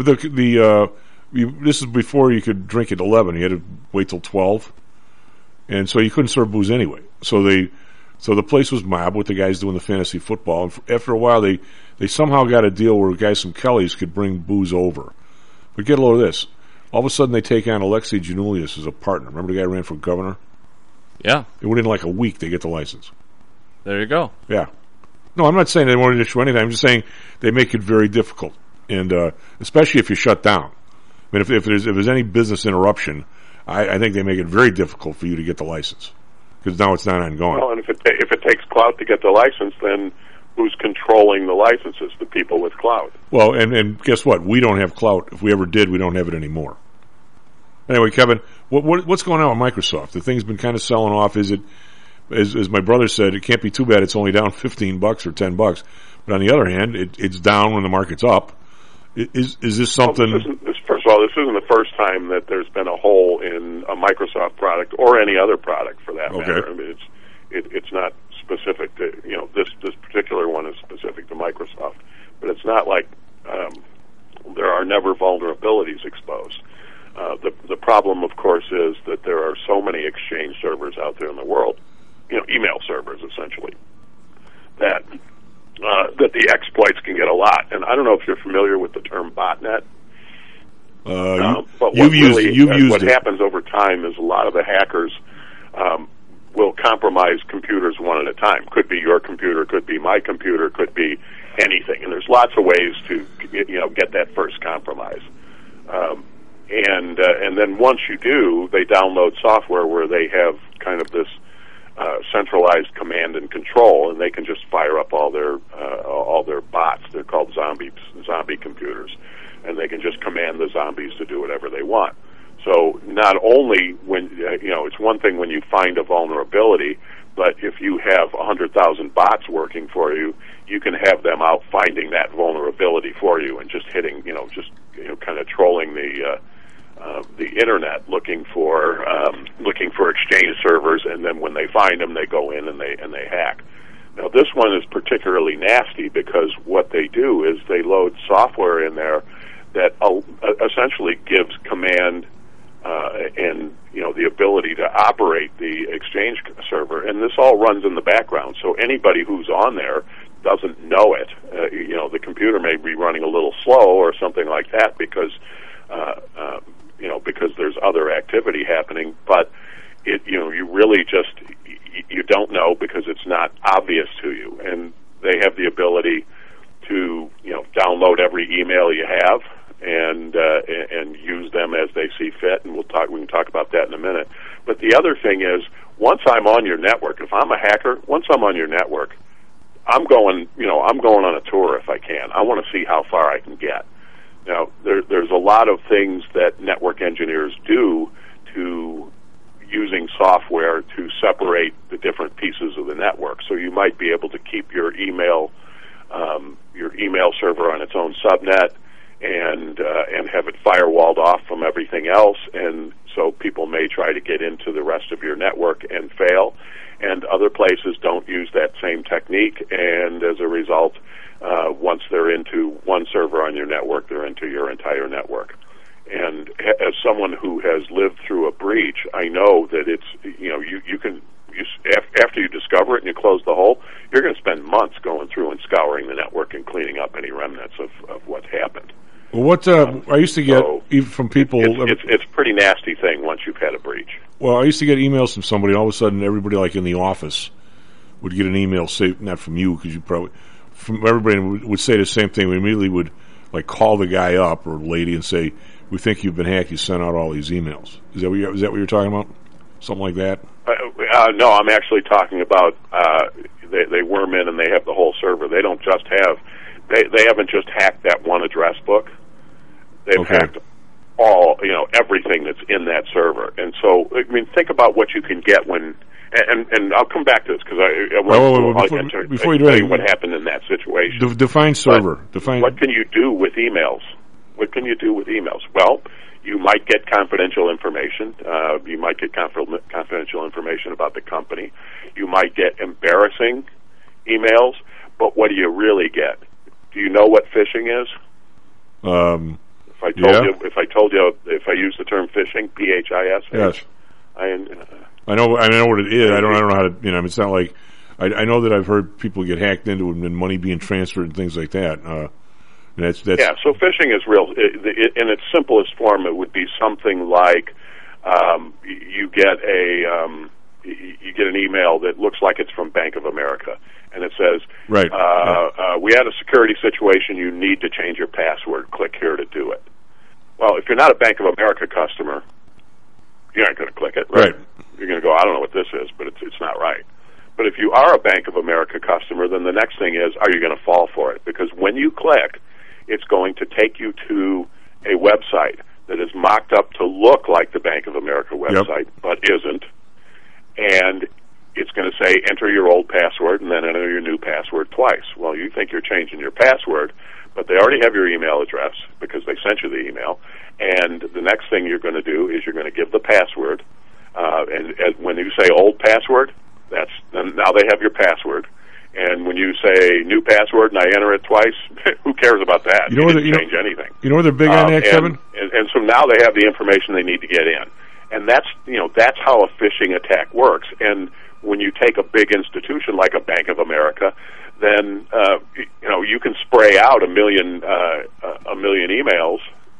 This is before you could drink at 11. You had to wait till 12, and so you couldn't serve booze anyway. So the place was mobbed with the guys doing the fantasy football. And after a while, they somehow got a deal where guys from Kelly's could bring booze over. But get a load of this: all of a sudden, they take on Alexei Janulius as a partner. Remember the guy who ran for governor? Yeah. Within like a week, they get the license. There you go. Yeah. No, I'm not saying they wanted to issue anything. I'm just saying they make it very difficult. And especially if you shut down. I mean, if there's any business interruption, I think they make it very difficult for you to get the license because now it's not ongoing. Well, and if it takes clout to get the license, then who's controlling the licenses? The people with clout. Well, and guess what? We don't have clout. If we ever did, we don't have it anymore. Anyway, Kevin, what's going on with Microsoft? The thing's been kind of selling off. Is it, as my brother said, it can't be too bad. It's only down $15 or $10. But on the other hand, it's down when the market's up. Is this something? Well, first of all, this isn't the first time that there's been a hole in a Microsoft product or any other product for that matter. I mean, it's not specific to this particular one is specific to Microsoft, but it's not like there are never vulnerabilities exposed. The problem, of course, is that there are so many Exchange servers out there in the world, email servers essentially, that the exploits can get a lot. And I don't know if you're familiar with the term botnet. But what happens over time is a lot of the hackers will compromise computers one at a time. Could be your computer, could be my computer, could be anything. And there's lots of ways to get that first compromise. And then once you do, they download software where they have kind of this centralized command and control, and they can just fire up all their bots. They're called zombie computers, and they can just command the zombies to do whatever they want. So not only when it's one thing when you find a vulnerability, but if you have 100,000 bots working for you, you can have them out finding that vulnerability for you and just hitting, kind of trolling the internet looking for Exchange servers, and then when they find them, they go in and they hack. Now this one is particularly nasty because what they do is they load software in there that essentially gives command and the ability to operate the Exchange server, and this all runs in the background. So anybody who's on there doesn't know it. The computer may be running a little slow or something like that because there's other activity happening, but you really just you don't know because it's not obvious to you. And they have the ability to download every email you have and use them as they see fit, and we can talk about that in a minute. But the other thing is, once I'm on your network, if I'm a hacker, once I'm on your network, I'm going on a tour if I can. I want to see how far I can get. Now, there's a lot of things that network engineers do to using software to separate the different pieces of the network. So you might be able to keep your email server on its own subnet and have it firewalled off from everything else, and so people may try to get into the rest of your network and fail. And other places don't use that same technique, and as a result, once they're into one server on your network, they're into your entire network. And as someone who has lived through a breach, I know that it's after you discover it and you close the hole, you're going to spend months going through and scouring the network and cleaning up any remnants of what's happened. Well, I used to get even from people. It's a pretty nasty thing once you've had a breach. Well, I used to get emails from somebody, and all of a sudden, everybody like in the office would get an email, say not from you because you probably from everybody would say the same thing. We immediately would like call the guy up or lady and say, "We think you've been hacked. You sent out all these emails." Is that what you're talking about? Something like that? No, I'm actually talking about they worm in and they have the whole server. They don't just have they haven't just hacked that one address book. They've hacked all everything that's in that server. And so I mean, think about what you can get when. And I'll come back to this because before you tell you what happened in that situation. Define server. Define. What can you do with emails? What can you do with emails? Well, you might get confidential information. You might get confidential information about the company. You might get embarrassing emails. But what do you really get? Do you know what phishing is? If I use the term phishing, PHIS. Yes. I know what it is. I don't know how to. It's not like I know that I've heard people get hacked into it and money being transferred and things like that. That's So phishing is real. In its simplest form, it would be something like you get an email that looks like it's from Bank of America, and it says, "Right, we had a security situation. You need to change your password. Click here to do it." Well, if you're not a Bank of America customer, you aren't going to click it, right? You're going to go, I don't know what this is, but it's not right. But if you are a Bank of America customer, then the next thing is, are you going to fall for it? Because when you click, it's going to take you to a website that is mocked up to look like the Bank of America website, but isn't. And it's going to say, enter your old password and then enter your new password twice. Well, you think you're changing your password, but they already have your email address because they sent you the email. And the next thing you're going to do is you're going to give the password. And when you say old password, then now they have your password. And when you say new password and I enter it twice, who cares about that? You didn't change anything. You know where they're big on that, Kevin? And so now they have the information they need to get in. And that's how a phishing attack works. And when you take a big institution like a Bank of America, then you can spray out a million emails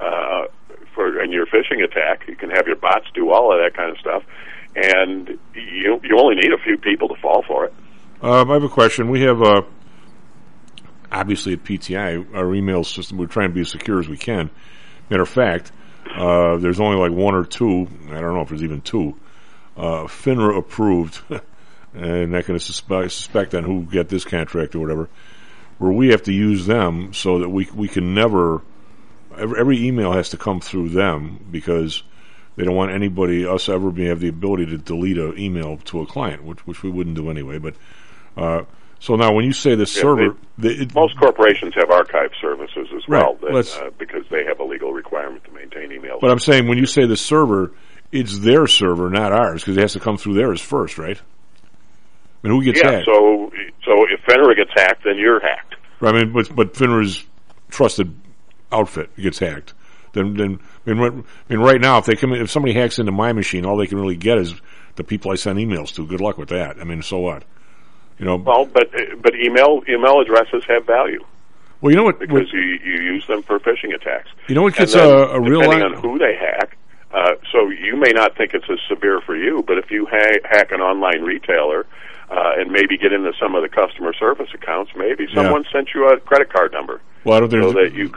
in your phishing attack. You can have your bots do all of that kind of stuff, and you only need a few people to fall for it. I have a question. We have obviously at PTI our email system. We're trying to be as secure as we can. Matter of fact, there's only like one or two. I don't know if there's even two. FINRA approved. And not going to suspect on who get this contract or whatever, where we have to use them so that we can never, every email has to come through them because they don't want us ever have the ability to delete an email to a client, which we wouldn't do anyway. But so now when you say the server, most corporations have archive services as well, right, because they have a legal requirement to maintain emails. But I'm saying when you say the server, it's their server, not ours, because it has to come through theirs first, right? I mean, who gets hacked? So if FINRA gets hacked, then you're hacked. Right, I mean, but FINRA's trusted outfit gets hacked. Then right now, if somebody hacks into my machine, all they can really get is the people I send emails to. Good luck with that. I mean, so what? Well, but email addresses have value. Well, you know what? Because you use them for phishing attacks. You know what gets a real depending on who they hack. So you may not think it's as severe for you, but if you hack an online retailer. And maybe get into some of the customer service accounts. Maybe someone sent you a credit card number, so that you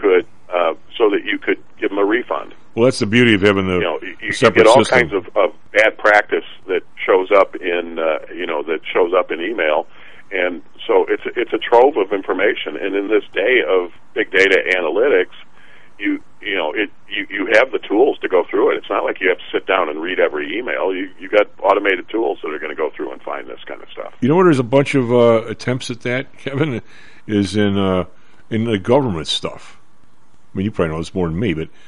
could give them a refund. Well, that's the beauty of having the you separate get all system. kinds of bad practice that shows up in email, and so it's a trove of information. And in this day of big data analytics, you have the tools to go through it. It's not like you have to sit down and read every email. You got automated tools that are going to go through and find this kind of stuff. You know where there's a bunch of attempts at that, Kevin, is in the government stuff. I mean, you probably know this more than me, but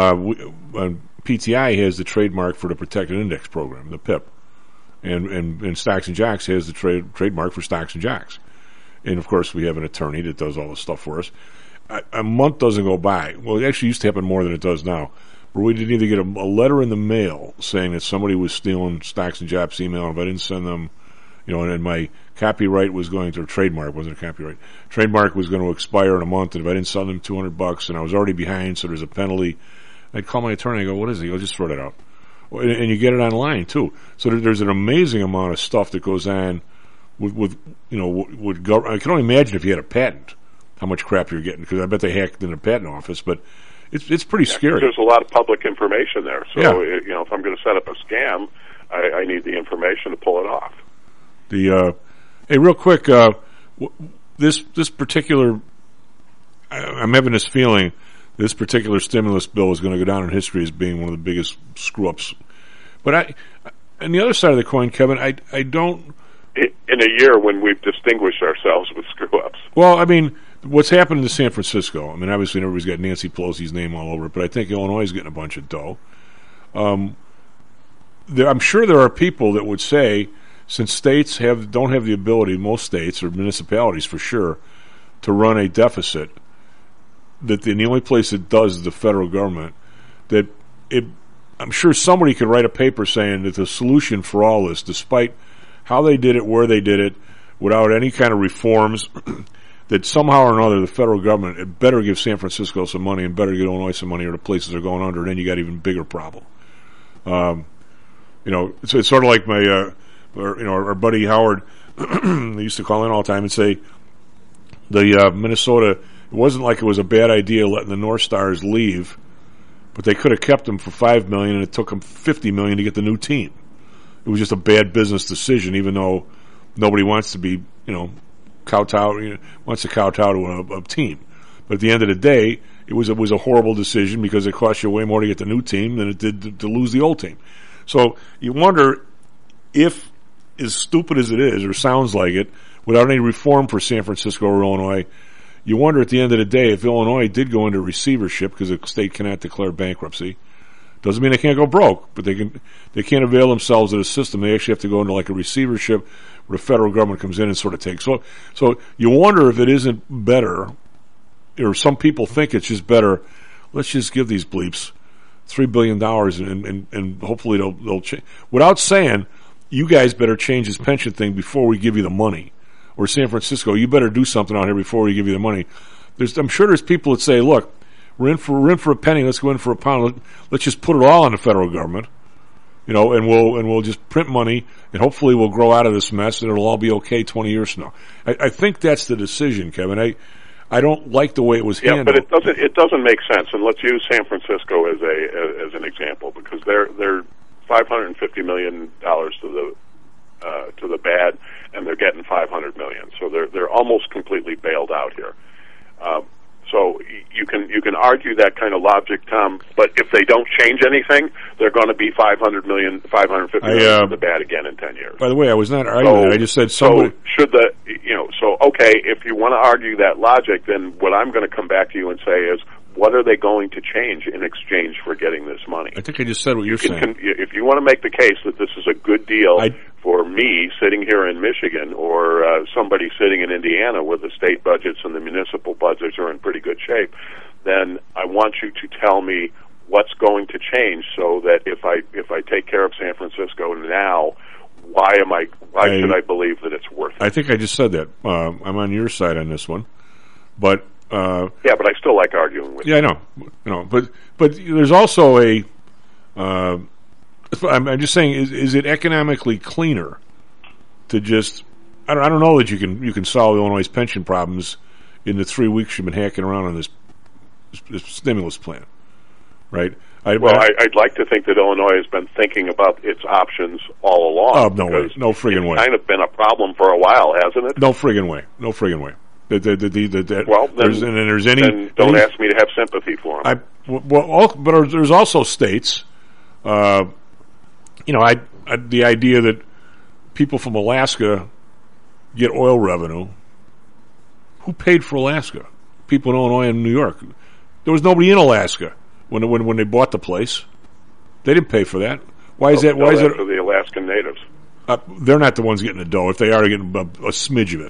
PTI has the trademark for the Protected Index Program, the PIP, and Stocks and Jocks has the trademark for Stocks and Jocks. And of course, we have an attorney that does all this stuff for us. A month doesn't go by. Well, it actually used to happen more than it does now, where we didn't either get a letter in the mail saying that somebody was stealing Stocks and Jocks email, and if I didn't send them, and my copyright was going to, trademark wasn't a copyright, trademark was going to expire in a month, and if I didn't send them $200 and I was already behind, so there's a penalty, I'd call my attorney and go, what is it? I'll just throw that out. And you get it online too. So there's an amazing amount of stuff that goes on with government. I can only imagine if you had a patent, how much crap you're getting, because I bet they hacked in the patent office, but it's pretty scary. There's a lot of public information there, so if I'm going to set up a scam, I need the information to pull it off. Hey, real quick, this particular, I'm having this feeling, this particular stimulus bill is going to go down in history as being one of the biggest screw ups. But on the other side of the coin, Kevin, I don't. In a year when we've distinguished ourselves with screw ups. Well, I mean, what's happened to San Francisco? I mean, obviously everybody's got Nancy Pelosi's name all over it, but I think Illinois is getting a bunch of dough. I'm sure there are people that would say, since states don't have the ability, most states or municipalities for sure, to run a deficit, that the only place it does is the federal government. I'm sure somebody could write a paper saying that the solution for all this, despite how they did it, where they did it, without any kind of reforms, that somehow or another the federal government, it better give San Francisco some money and better give Illinois some money, or the places are going under, and then you got even bigger problem. It's sort of like our buddy Howard they used to call in all the time and say the Minnesota, it wasn't like it was a bad idea letting the North Stars leave, but they could have kept them for $5 million, and it took them $50 million to get the new team. It was just a bad business decision, even though nobody wants to be, wants to kowtow to a team. But at the end of the day, it was a horrible decision because it cost you way more to get the new team than it did to lose the old team. So you wonder if, as stupid as it is, or sounds like it, without any reform for San Francisco or Illinois, you wonder at the end of the day if Illinois did go into receivership because the state cannot declare bankruptcy. Doesn't mean they can't go broke, but they can't avail themselves of the system. They actually have to go into like a receivership where the federal government comes in and sort of takes. So you wonder if it isn't better, or some people think it's just better. Let's just give these bleeps $3 billion and hopefully they'll change. Without saying, you guys better change this pension thing before we give you the money. Or San Francisco, you better do something out here before we give you the money. I'm sure there's people that say, look, we're in for a penny, let's go in for a pound. Let's just put it all on the federal government, and we'll just print money, and hopefully we'll grow out of this mess, and it'll all be okay 20 years from now. I think that's the decision, Kevin. I don't like the way it was handled. Yeah, but it doesn't make sense. And let's use San Francisco as an example, because they're $550 million to the bad, and they're getting $500 million. So they're almost completely bailed out here. So you can argue that kind of logic, Tom. But if they don't change anything, they're going to be $550 million to the bad again in 10 years. By the way, I was not arguing that. I just said somebody. So should okay, if you want to argue that logic, then what I'm going to come back to you and say is, what are they going to change in exchange for getting this money? I think I just said what you're saying. If you want to make the case that this is a good deal for me sitting here in Michigan, or somebody sitting in Indiana where the state budgets and the municipal budgets are in pretty good shape, then I want you to tell me what's going to change so that if I take care of San Francisco now, why should I believe that it's worth it? I think I just said that. I'm on your side on this one, but. Yeah, but I still like arguing with you. Yeah, I know. But there's also I'm just saying, is it economically cleaner to just? I don't know that you can solve Illinois' pension problems in the 3 weeks you've been hacking around on this stimulus plan, right? I'd like to think that Illinois has been thinking about its options all along. Oh, no way. No friggin' way. It's kind of been a problem for a while, hasn't it? No friggin' way. Then don't ask me to have sympathy for them. But there's also states, the idea that people from Alaska get oil revenue. Who paid for Alaska? People in Illinois and New York. There was nobody in Alaska when they bought the place. They didn't pay for that. Why is that? Why is it for the Alaskan natives? They're not the ones getting the dough. If they are, they're getting a smidge of it.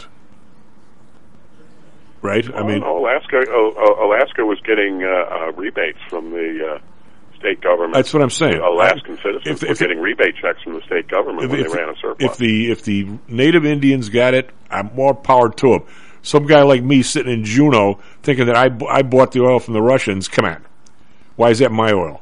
Right? Well, Alaska was getting rebates from the state government. That's what I'm saying. Alaskan citizens were getting rebate checks from the state government when they ran a surplus. If the native Indians got it, I'm more power to them. Some guy like me sitting in Juneau thinking that I bought the oil from the Russians, come on. Why is that my oil?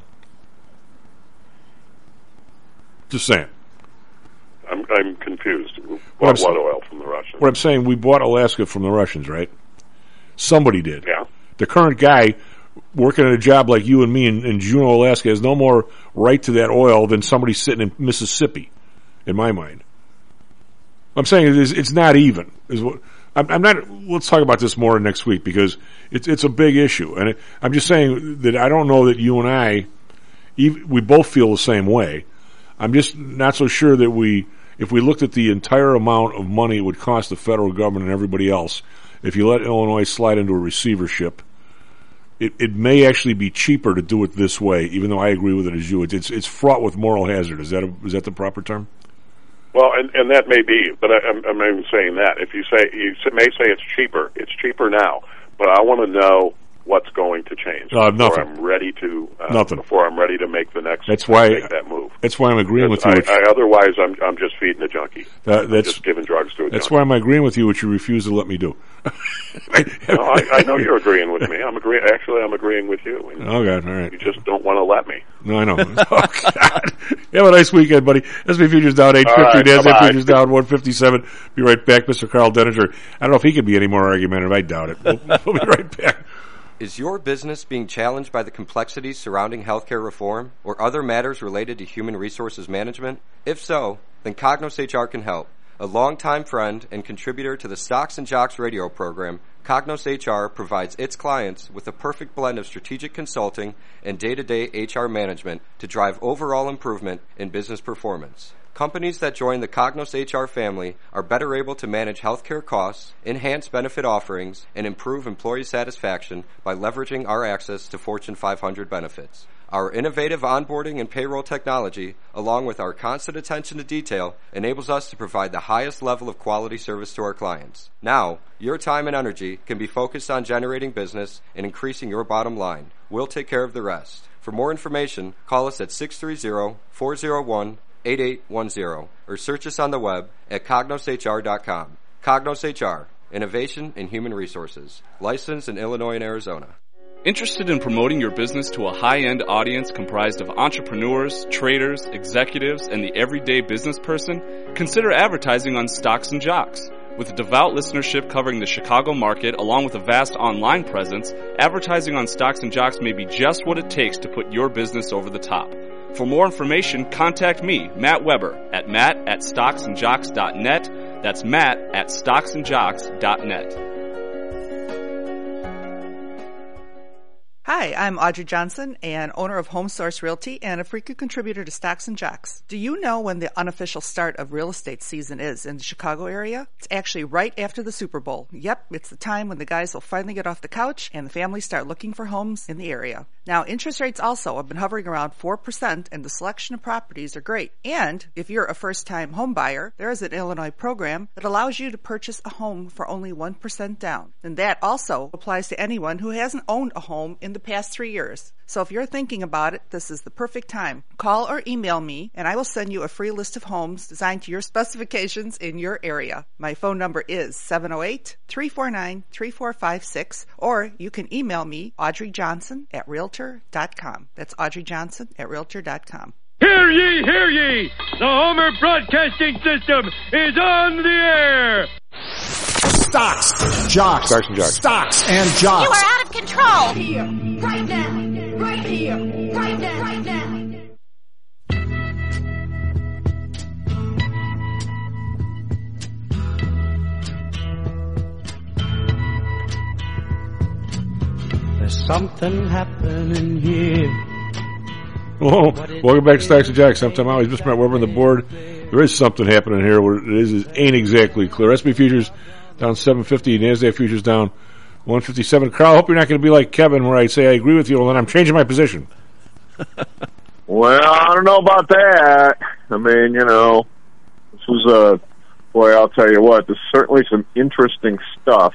Just saying. I'm confused. What oil from the Russians? What I'm saying, we bought Alaska from the Russians, right? Somebody did. Yeah. The current guy working at a job like you and me in Juneau, Alaska, has no more right to that oil than somebody sitting in Mississippi, in my mind. I'm saying it's not even. I'm not. Let's talk about this more next week because it's a big issue, and I'm just saying that I don't know that you and I, we both feel the same way. I'm just not so sure that if we looked at the entire amount of money it would cost the federal government and everybody else, if you let Illinois slide into a receivership, it may actually be cheaper to do it this way, even though I agree with it as you. It's fraught with moral hazard. Is that the proper term? Well, and that may be, but I'm not even saying that. If you may say it's cheaper now, but I want to know what's going to change before I'm ready to make the next. Make that move. That's why I'm agreeing with you. Otherwise, I'm just feeding a junkie. I'm just giving drugs to a junkie. That's why I'm agreeing with you, which you refuse to let me do. No, I know you're agreeing with me. I'm agreeing with you. Oh God, all right. You just don't want to let me. No, I know. Oh God. Have a nice weekend, buddy. S&P futures down 850. NASDAQ futures down 157. Be right back, Mr. Carl Denninger. I don't know if he could be any more argumentative. I doubt it. We'll be right back. Is your business being challenged by the complexities surrounding healthcare reform or other matters related to human resources management? If so, then Cognos HR can help. A longtime friend and contributor to the Stocks and Jocks radio program, Cognos HR provides its clients with a perfect blend of strategic consulting and day-to-day HR management to drive overall improvement in business performance. Companies that join the Cognos HR family are better able to manage healthcare costs, enhance benefit offerings, and improve employee satisfaction by leveraging our access to Fortune 500 benefits. Our innovative onboarding and payroll technology, along with our constant attention to detail, enables us to provide the highest level of quality service to our clients. Now, your time and energy can be focused on generating business and increasing your bottom line. We'll take care of the rest. For more information, call us at 630-401-8810 or search us on the web at cognoshr.com. Cognos HR, innovation in human resources. Licensed in Illinois and Arizona. Interested in promoting your business to a high-end audience comprised of entrepreneurs, traders, executives, and the everyday business person? Consider advertising on Stocks and Jocks. With a devout listenership covering the Chicago market along with a vast online presence, advertising on Stocks and Jocks may be just what it takes to put your business over the top. For more information, contact me, Matt Weber, at matt@stocksandjocks.net. That's matt@stocksandjocks.net. Hi, I'm Audrey Johnson, and owner of Home Source Realty and a frequent contributor to Stocks and Jocks. Do you know when the unofficial start of real estate season is in the Chicago area? It's actually right after the Super Bowl. Yep, it's the time when the guys will finally get off the couch and the families start looking for homes in the area. Now, interest rates also have been hovering around 4%, and the selection of properties are great. And if you're a first-time home buyer, there is an Illinois program that allows you to purchase a home for only 1% down. And that also applies to anyone who hasn't owned a home in the past 3 years. So if you're thinking about it, this is the perfect time. Call or email me, and I will send you a free list of homes designed to your specifications in your area. My phone number is 708-349-3456, or you can email me, audreyjohnson@realtor.com. That's audreyjohnson@realtor.com. Hear ye, hear ye! The Homer Broadcasting System is on the air! Stocks, jocks, Stocks and Jocks. Stocks and Jocks. You are out of control. Here, right now, right here, right now, right now. There's something happening here. Well, welcome back to Stocks and Jocks. I'm always just Matt Weber on the board. There is something happening here. What it is ain't exactly clear. S&P futures down 750. NASDAQ futures down 157. Carl, I hope you're not going to be like Kevin, where I say I agree with you, and then I'm changing my position. Well, I don't know about that. I mean, you know, this was boy, I'll tell you what, there's certainly some interesting stuff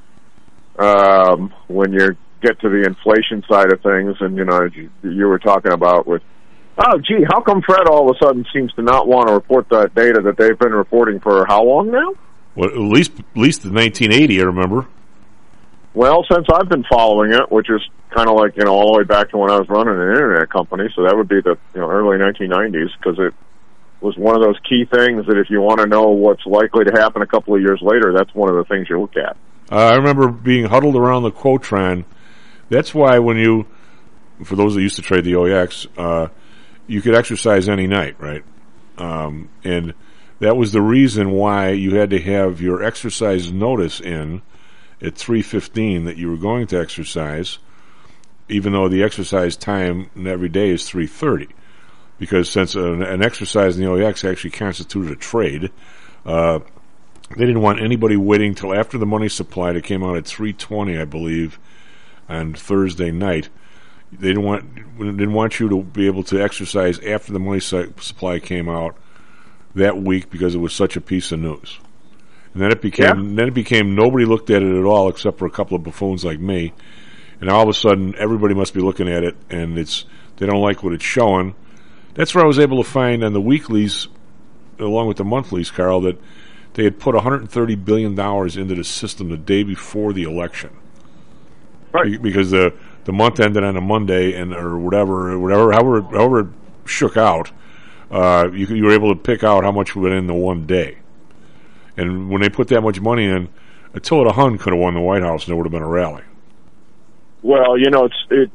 when you get to the inflation side of things, and, you know, you were talking about with, oh, gee, how come Fred all of a sudden seems to not want to report that data that they've been reporting for how long now? Well, at least the 1980, I remember. Well, since I've been following it, which is kind of like, you know, all the way back to when I was running an internet company, so that would be the, you know, early 1990s, because it was one of those key things that if you want to know what's likely to happen a couple of years later, that's one of the things you look at. I remember being huddled around the Quotron. That's why when you, for those that used to trade the OEX, you could exercise any night, right? And that was the reason why you had to have your exercise notice in at 3:15 that you were going to exercise, even though the exercise time every day is 3:30. Because since an exercise in the OEX actually constituted a trade, they didn't want anybody waiting till after the money supply that came out at 3:20, I believe, on Thursday night. They didn't want you to be able to exercise after the money supply came out that week because it was such a piece of news. And then it became nobody looked at it at all except for a couple of buffoons like me. And all of a sudden everybody must be looking at it, and they don't like what it's showing. That's where I was able to find on the weeklies, along with the monthlies, Carl, that they had put $130 billion into the system the day before the election. Right. Because the month ended on a Monday, and or however it shook out, you were able to pick out how much went in the one day. And when they put that much money in, Attila the Hun could have won the White House, and there would have been a rally. Well, you know, it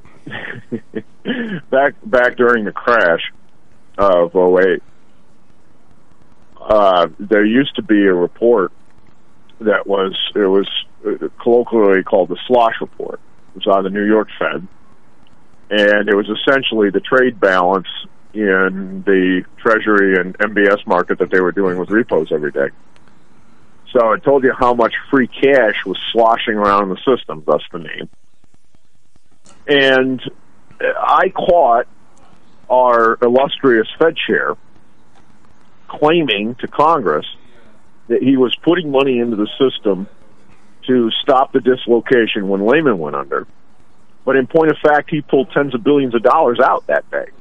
back during the crash of 2008, there used to be a report that was colloquially called the Slosh Report. It was on the New York Fed. And it was essentially the trade balance in the Treasury and MBS market that they were doing with repos every day. So it told you how much free cash was sloshing around the system, thus the name. And I caught our illustrious Fed chair claiming to Congress that he was putting money into the system to stop the dislocation when Lehman went under. But in point of fact, he pulled tens of billions of dollars out that day.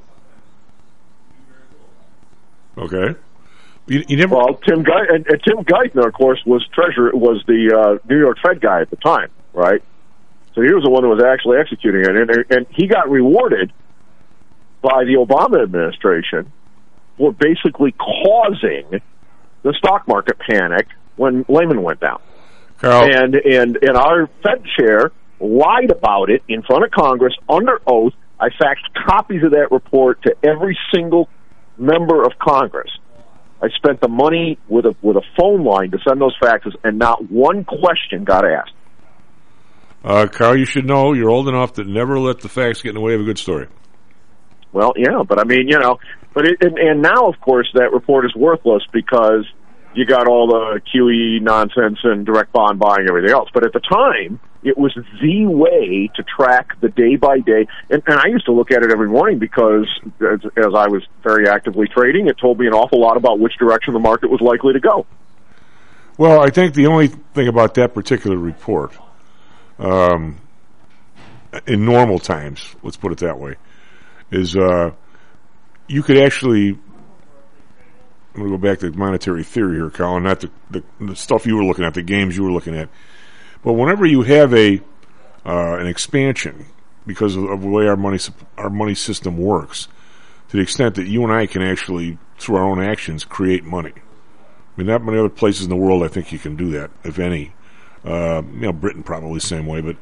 Okay. You never. Well, Tim Geithner, of course, was the New York Fed guy at the time, right? So he was the one that was actually executing it, and he got rewarded by the Obama administration for basically causing the stock market panic when Lehman went down. Carl. And our Fed chair lied about it in front of Congress under oath. I faxed copies of that report to every single member of Congress. I spent the money with a phone line to send those faxes, and not one question got asked. Carl, you should know you're old enough to never let the facts get in the way of a good story. Well, yeah, but I mean, and now, of course, that report is worthless because you got all the QE nonsense and direct bond buying and everything else. But at the time, it was the way to track the day-by-day. And I used to look at it every morning because, as I was very actively trading, it told me an awful lot about which direction the market was likely to go. Well, I think the only thing about that particular report, in normal times, let's put it that way, is you could actually, I'm going to go back to monetary theory here, Colin, not the stuff you were looking at, the games you were looking at. But whenever you have an expansion because of the way our money system works, to the extent that you and I can actually, through our own actions, create money. I mean, not many other places in the world I think you can do that, if any. Britain probably the same way, but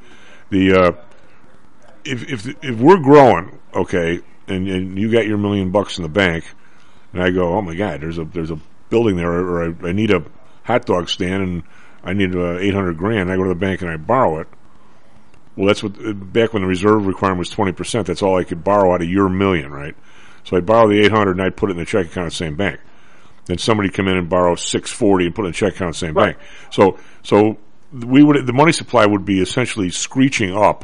if we're growing, okay, and you got your $1 million in the bank, and I go, oh my God, there's a building there, or I need a hot dog stand, and I need $800,000. I go to the bank and I borrow it. Well, that's what back when the reserve requirement was 20%. That's all I could borrow out of your $1 million, right? So I'd borrow the $800,000 and I'd put it in the check account at the same bank. Then somebody come in and borrow $640,000 and put it in the check account at the same bank. So the money supply would be essentially screeching up,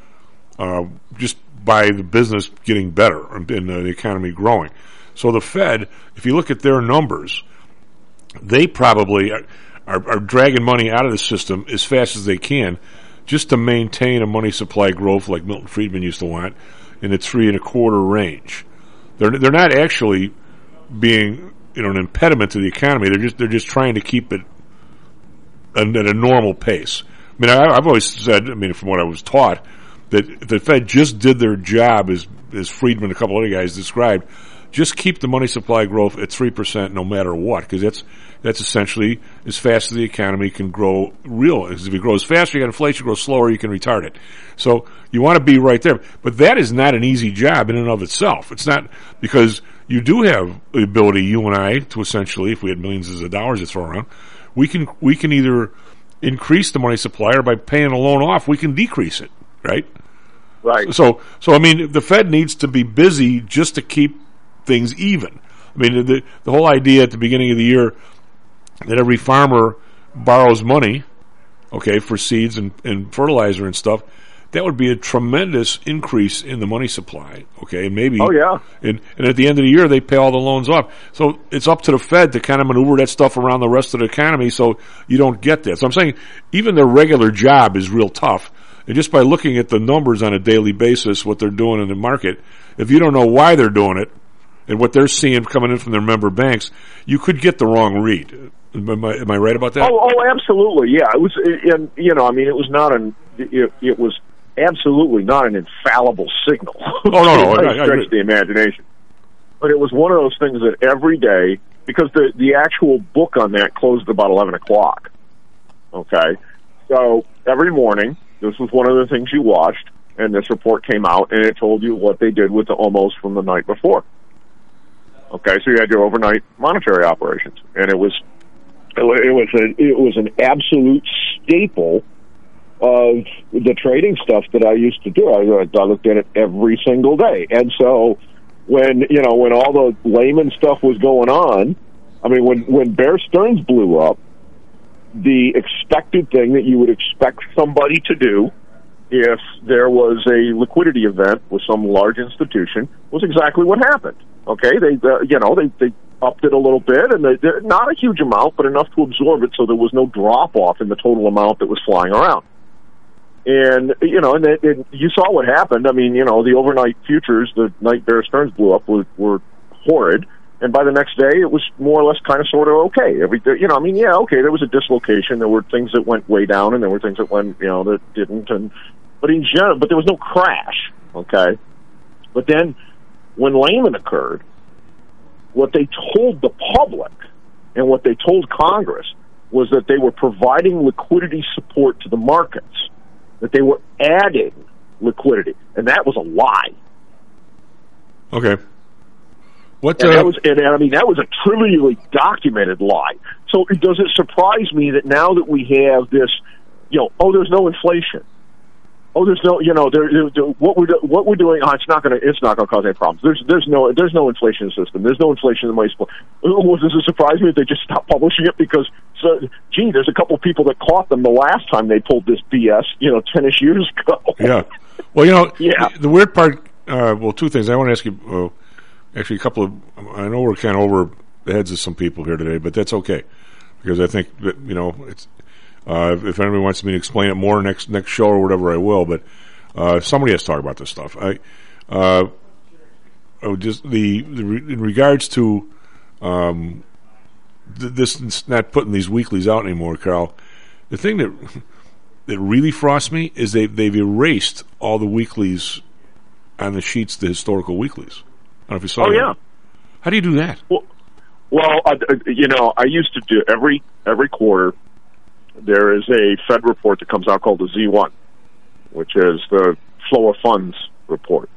just by the business getting better and the economy growing. So the Fed, if you look at their numbers, they probably are dragging money out of the system as fast as they can just to maintain a money supply growth like Milton Friedman used to want in the 3.25% range. They're not actually being an impediment to the economy. They're just trying to keep it at a normal pace. I mean, I've always said, from what I was taught, that the Fed just did their job, as Friedman and a couple other guys described, just keep the money supply growth at 3% no matter what, because that's essentially as fast as the economy can grow real. If it grows faster, you got inflation, grows slower, you can retard it. So you want to be right there. But that is not an easy job in and of itself. It's not, because you do have the ability, you and I, to essentially, if we had millions of dollars to throw around, we can either increase the money supply, or by paying a loan off, we can decrease it, right? Right. So the Fed needs to be busy just to keep things even. The whole idea at the beginning of the year that every farmer borrows money, okay, for seeds and fertilizer and stuff, that would be a tremendous increase in the money supply, okay, and maybe, oh yeah, and at the end of the year they pay all the loans off. So it's up to the Fed to kind of maneuver that stuff around the rest of the economy so you don't get that. So I'm saying even their regular job is real tough, and just by looking at the numbers on a daily basis, what they're doing in the market, if you don't know why they're doing it and what they're seeing coming in from their member banks, you could get the wrong read. Am I right about that? Oh, absolutely, yeah. It was, it was absolutely not an infallible signal. Oh, no. I stretch the imagination. But it was one of those things that every day, because the actual book on that closed at about 11 o'clock. Okay? So every morning, this was one of the things you watched, and this report came out, and it told you what they did with the almos from the night before. Okay, so you had your overnight monetary operations, and it was an absolute staple of the trading stuff that I used to do. I looked at it every single day. And so when all the layman stuff was going on, I mean, when Bear Stearns blew up, the expected thing that you would expect somebody to do if there was a liquidity event with some large institution was exactly what happened. Okay, they upped it a little bit, and not a huge amount, but enough to absorb it, so there was no drop off in the total amount that was flying around. And and you saw what happened. I mean, the overnight futures, the night Bear Stearns blew up, were horrid. And by the next day, it was more or less kind of sort of okay. Okay, there was a dislocation. There were things that went way down, and there were things that went, that didn't. But in general, there was no crash. Okay, but then when Lehman occurred, what they told the public and what they told Congress was that they were providing liquidity support to the markets, that they were adding liquidity, and that was a lie. Okay. That was a trivially documented lie. So does it surprise me that now that we have this, there's no inflation. Oh, there's no, what we're doing. Oh, it's not going to cause any problems. There's no inflation system. There's no inflation in the money supply. Does it surprise me that they just stopped publishing it? Because, there's a couple of people that caught them the last time they pulled this BS, 10-ish years ago. Yeah. Well, the weird part. Two things. I want to ask you. Actually, a couple of. I know we're kind of over the heads of some people here today, but that's okay because I think that it's. If anybody wants me to explain it more next show or whatever, I will. But somebody has to talk about this stuff. In regards to this not putting these weeklies out anymore, Carl. The thing that really frosts me is they've erased all the weeklies on the sheets, the historical weeklies. I don't know if you saw that. Yeah. How do you do that? Well, I used to do every quarter. There is a Fed report that comes out called the Z1, which is the flow of funds report.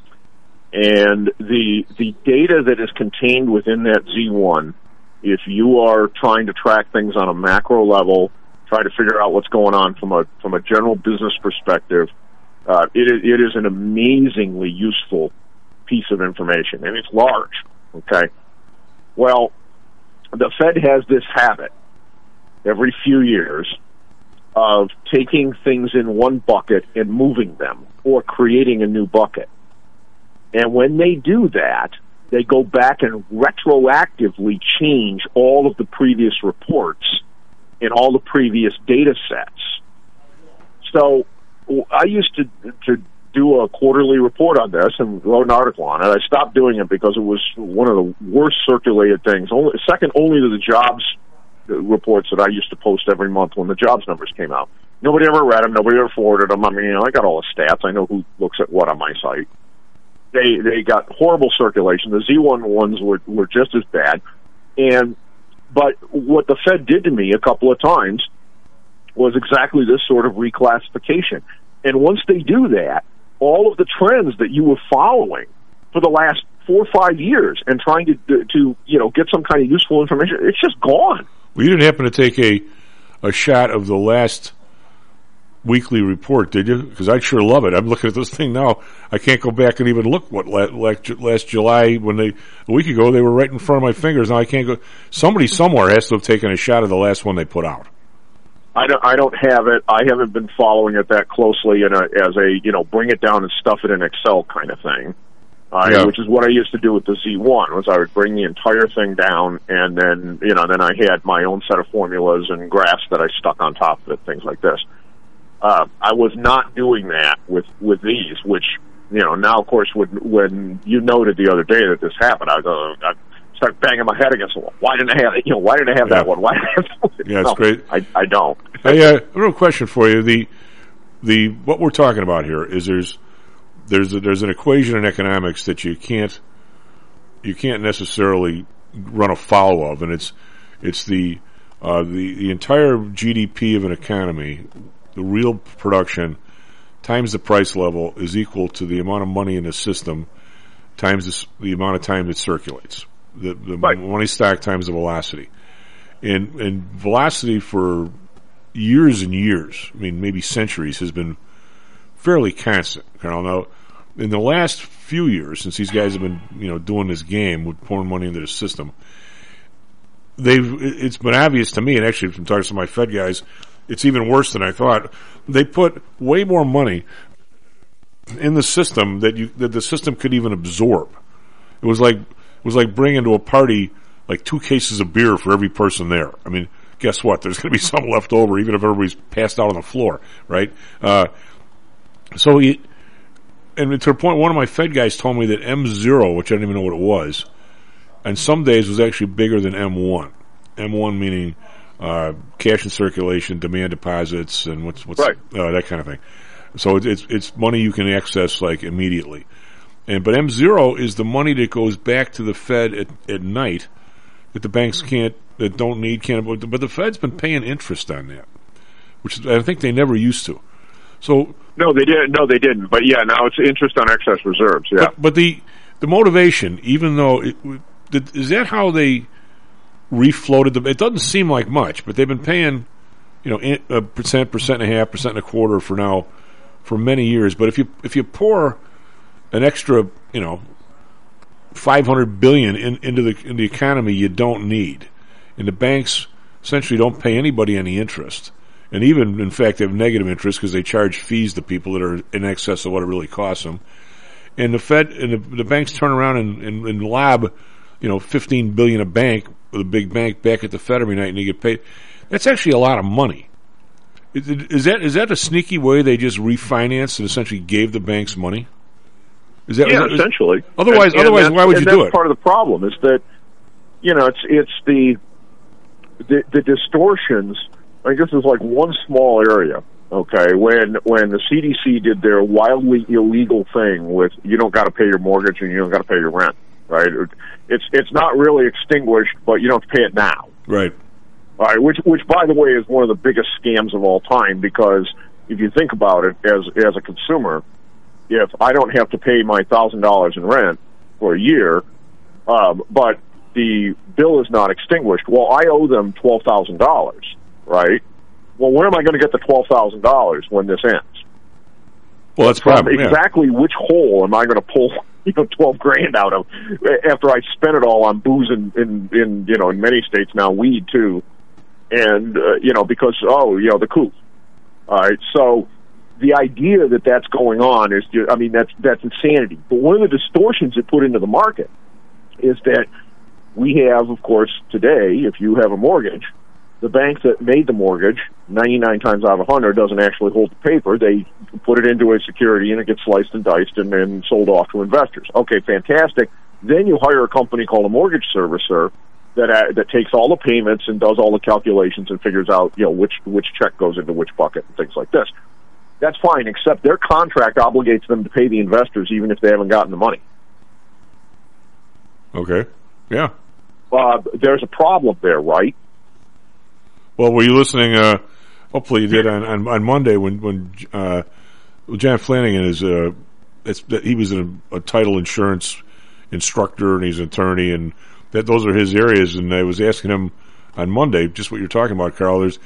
And the data that is contained within that Z1, if you are trying to track things on a macro level, try to figure out what's going on from a general business perspective, it is an amazingly useful piece of information, and it's large. Okay, well, the Fed has this habit every few years of taking things in one bucket and moving them or creating a new bucket. And when they do that, they go back and retroactively change all of the previous reports and all the previous data sets. So I used to do a quarterly report on this and wrote an article on it. I stopped doing it because it was one of the worst circulated things, second only to the jobs reports that I used to post every month when the jobs numbers came out. Nobody ever read them. Nobody ever forwarded them. I mean, I got all the stats. I know who looks at what on my site. They got horrible circulation. The Z1 ones were just as bad. But what the Fed did to me a couple of times was exactly this sort of reclassification. And once they do that, all of the trends that you were following for the last 4 or 5 years and trying to get some kind of useful information, it's just gone. Well, you didn't happen to take a shot of the last weekly report, did you? Because I sure love it. I'm looking at this thing now. I can't go back and even look what last July, a week ago, they were right in front of my fingers. Now I can't go. Somebody somewhere has to have taken a shot of the last one they put out. I don't have it. I haven't been following it that closely as a bring it down and stuff it in Excel kind of thing. Which is what I used to do with the Z1, was I would bring the entire thing down, and then I had my own set of formulas and graphs that I stuck on top of it, things like this. I was not doing that with these, which, now, of course, when you noted the other day that this happened, I start banging my head against the wall. Why didn't I have it? Why didn't I have that one? Why didn't I have that one? Yeah, it's great. I don't. Hey, a real question for you. The what we're talking about here is there's an equation in economics that you can't necessarily run afoul of, and it's the entire GDP of an economy, the real production times the price level is equal to the amount of money in the system times the amount of time it circulates. The money stock times the velocity, and velocity for years and years, I mean maybe centuries, has been fairly constant. Carl, now in the last few years, since these guys have been doing this game with pouring money into the system, it's been obvious to me, and actually from talking to my Fed guys, it's even worse than I thought. They put way more money in the system that the system could even absorb. It was like bringing to a party like 2 cases of beer for every person there. I mean, guess what? There's going to be some left over, even if everybody's passed out on the floor, right? And to the point, one of my Fed guys told me that M0, which I didn't even know what it was, and some days was actually bigger than M1. M1 meaning cash in circulation, demand deposits, and what's right. That kind of thing. So it's money you can access like immediately. But M0 is the money that goes back to the Fed at night that the banks can't but the Fed's been paying interest on that, which I think they never used to. So no, they didn't. But yeah, now it's interest on excess reserves. Yeah, but the motivation, even though is that how they refloated them? It doesn't seem like much, but they've been paying, a percent and a half, 1.25% for many years. But if you pour an extra, $500 billion into the economy you don't need, and the banks essentially don't pay anybody any interest, and even in fact have negative interest because they charge fees to people that are in excess of what it really costs them. And the Fed and the banks turn around and lob, $15 billion a bank with a big bank back at the Fed every night, and they get paid. That's actually a lot of money. Is that a sneaky way they just refinanced and essentially gave the banks money? Essentially. Otherwise, why would you do it? Part of the problem is that it's the distortions. I guess it's like one small area. Okay, when the CDC did their wildly illegal thing with you don't got to pay your mortgage and you don't got to pay your rent, right? It's not really extinguished, but you don't have to pay it now, right? All right, which by the way is one of the biggest scams of all time, because if you think about it as a consumer, if I don't have to pay my $1,000 in rent for a year, but the bill is not extinguished, well, I owe them $12,000, right? Well, where am I going to get the $12,000 when this ends? Well, that's probably exactly which hole am I going to pull $12,000 out of after I spent it all on booze and in many states now weed too, and because the coup. All right, so the idea that that's going on is that's insanity. But one of the distortions it put into the market is that we have, of course, today, if you have a mortgage, the bank that made the mortgage, 99 times out of 100, doesn't actually hold the paper. They put it into a security, and it gets sliced and diced and then sold off to investors. Okay, fantastic. Then you hire a company called a mortgage servicer that takes all the payments and does all the calculations and figures out which check goes into which bucket and things like this. That's fine, except their contract obligates them to pay the investors even if they haven't gotten the money. Okay, yeah. There's a problem there, right? Well, were you listening? Hopefully, you did on Monday when John Flanagan he was a title insurance instructor and he's an attorney, and those are his areas. And I was asking him on Monday just what you're talking about, Carl. There's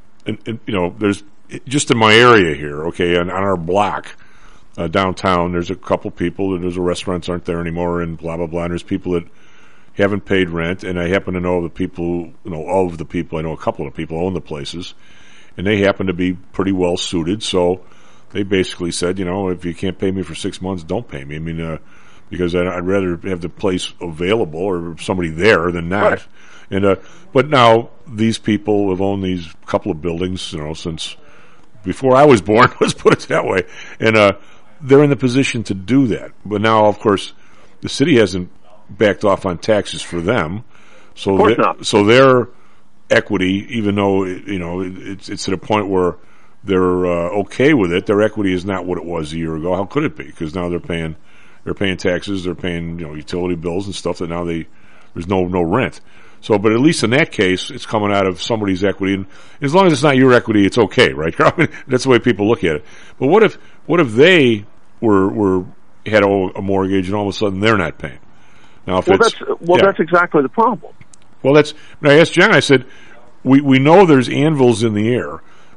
just in my area here, okay, on our block downtown. There's a couple people, and there's restaurants aren't there anymore, and blah blah blah. And there's people that haven't paid rent, and I happen to know the people, I know a couple of people own the places, and they happen to be pretty well suited, so they basically said, if you can't pay me for 6 months, don't pay me. I mean, because I'd rather have the place available or somebody there than not. Right. And but now these people have owned these couple of buildings, since before I was born, let's put it that way, and they're in the position to do that. But now, of course, the city hasn't backed off on taxes for them, so their equity, even though it's at a point where they're okay with it, their equity is not what it was a year ago. How could it be? Because now they're paying taxes, they're paying utility bills and stuff that now there's no rent. So, but at least in that case, it's coming out of somebody's equity, and as long as it's not your equity, it's okay, right? I mean, that's the way people look at it. But what if they had a mortgage and all of a sudden they're not paying? Now, that's exactly the problem. Well, when I asked John, I said, we know there's anvils in the air,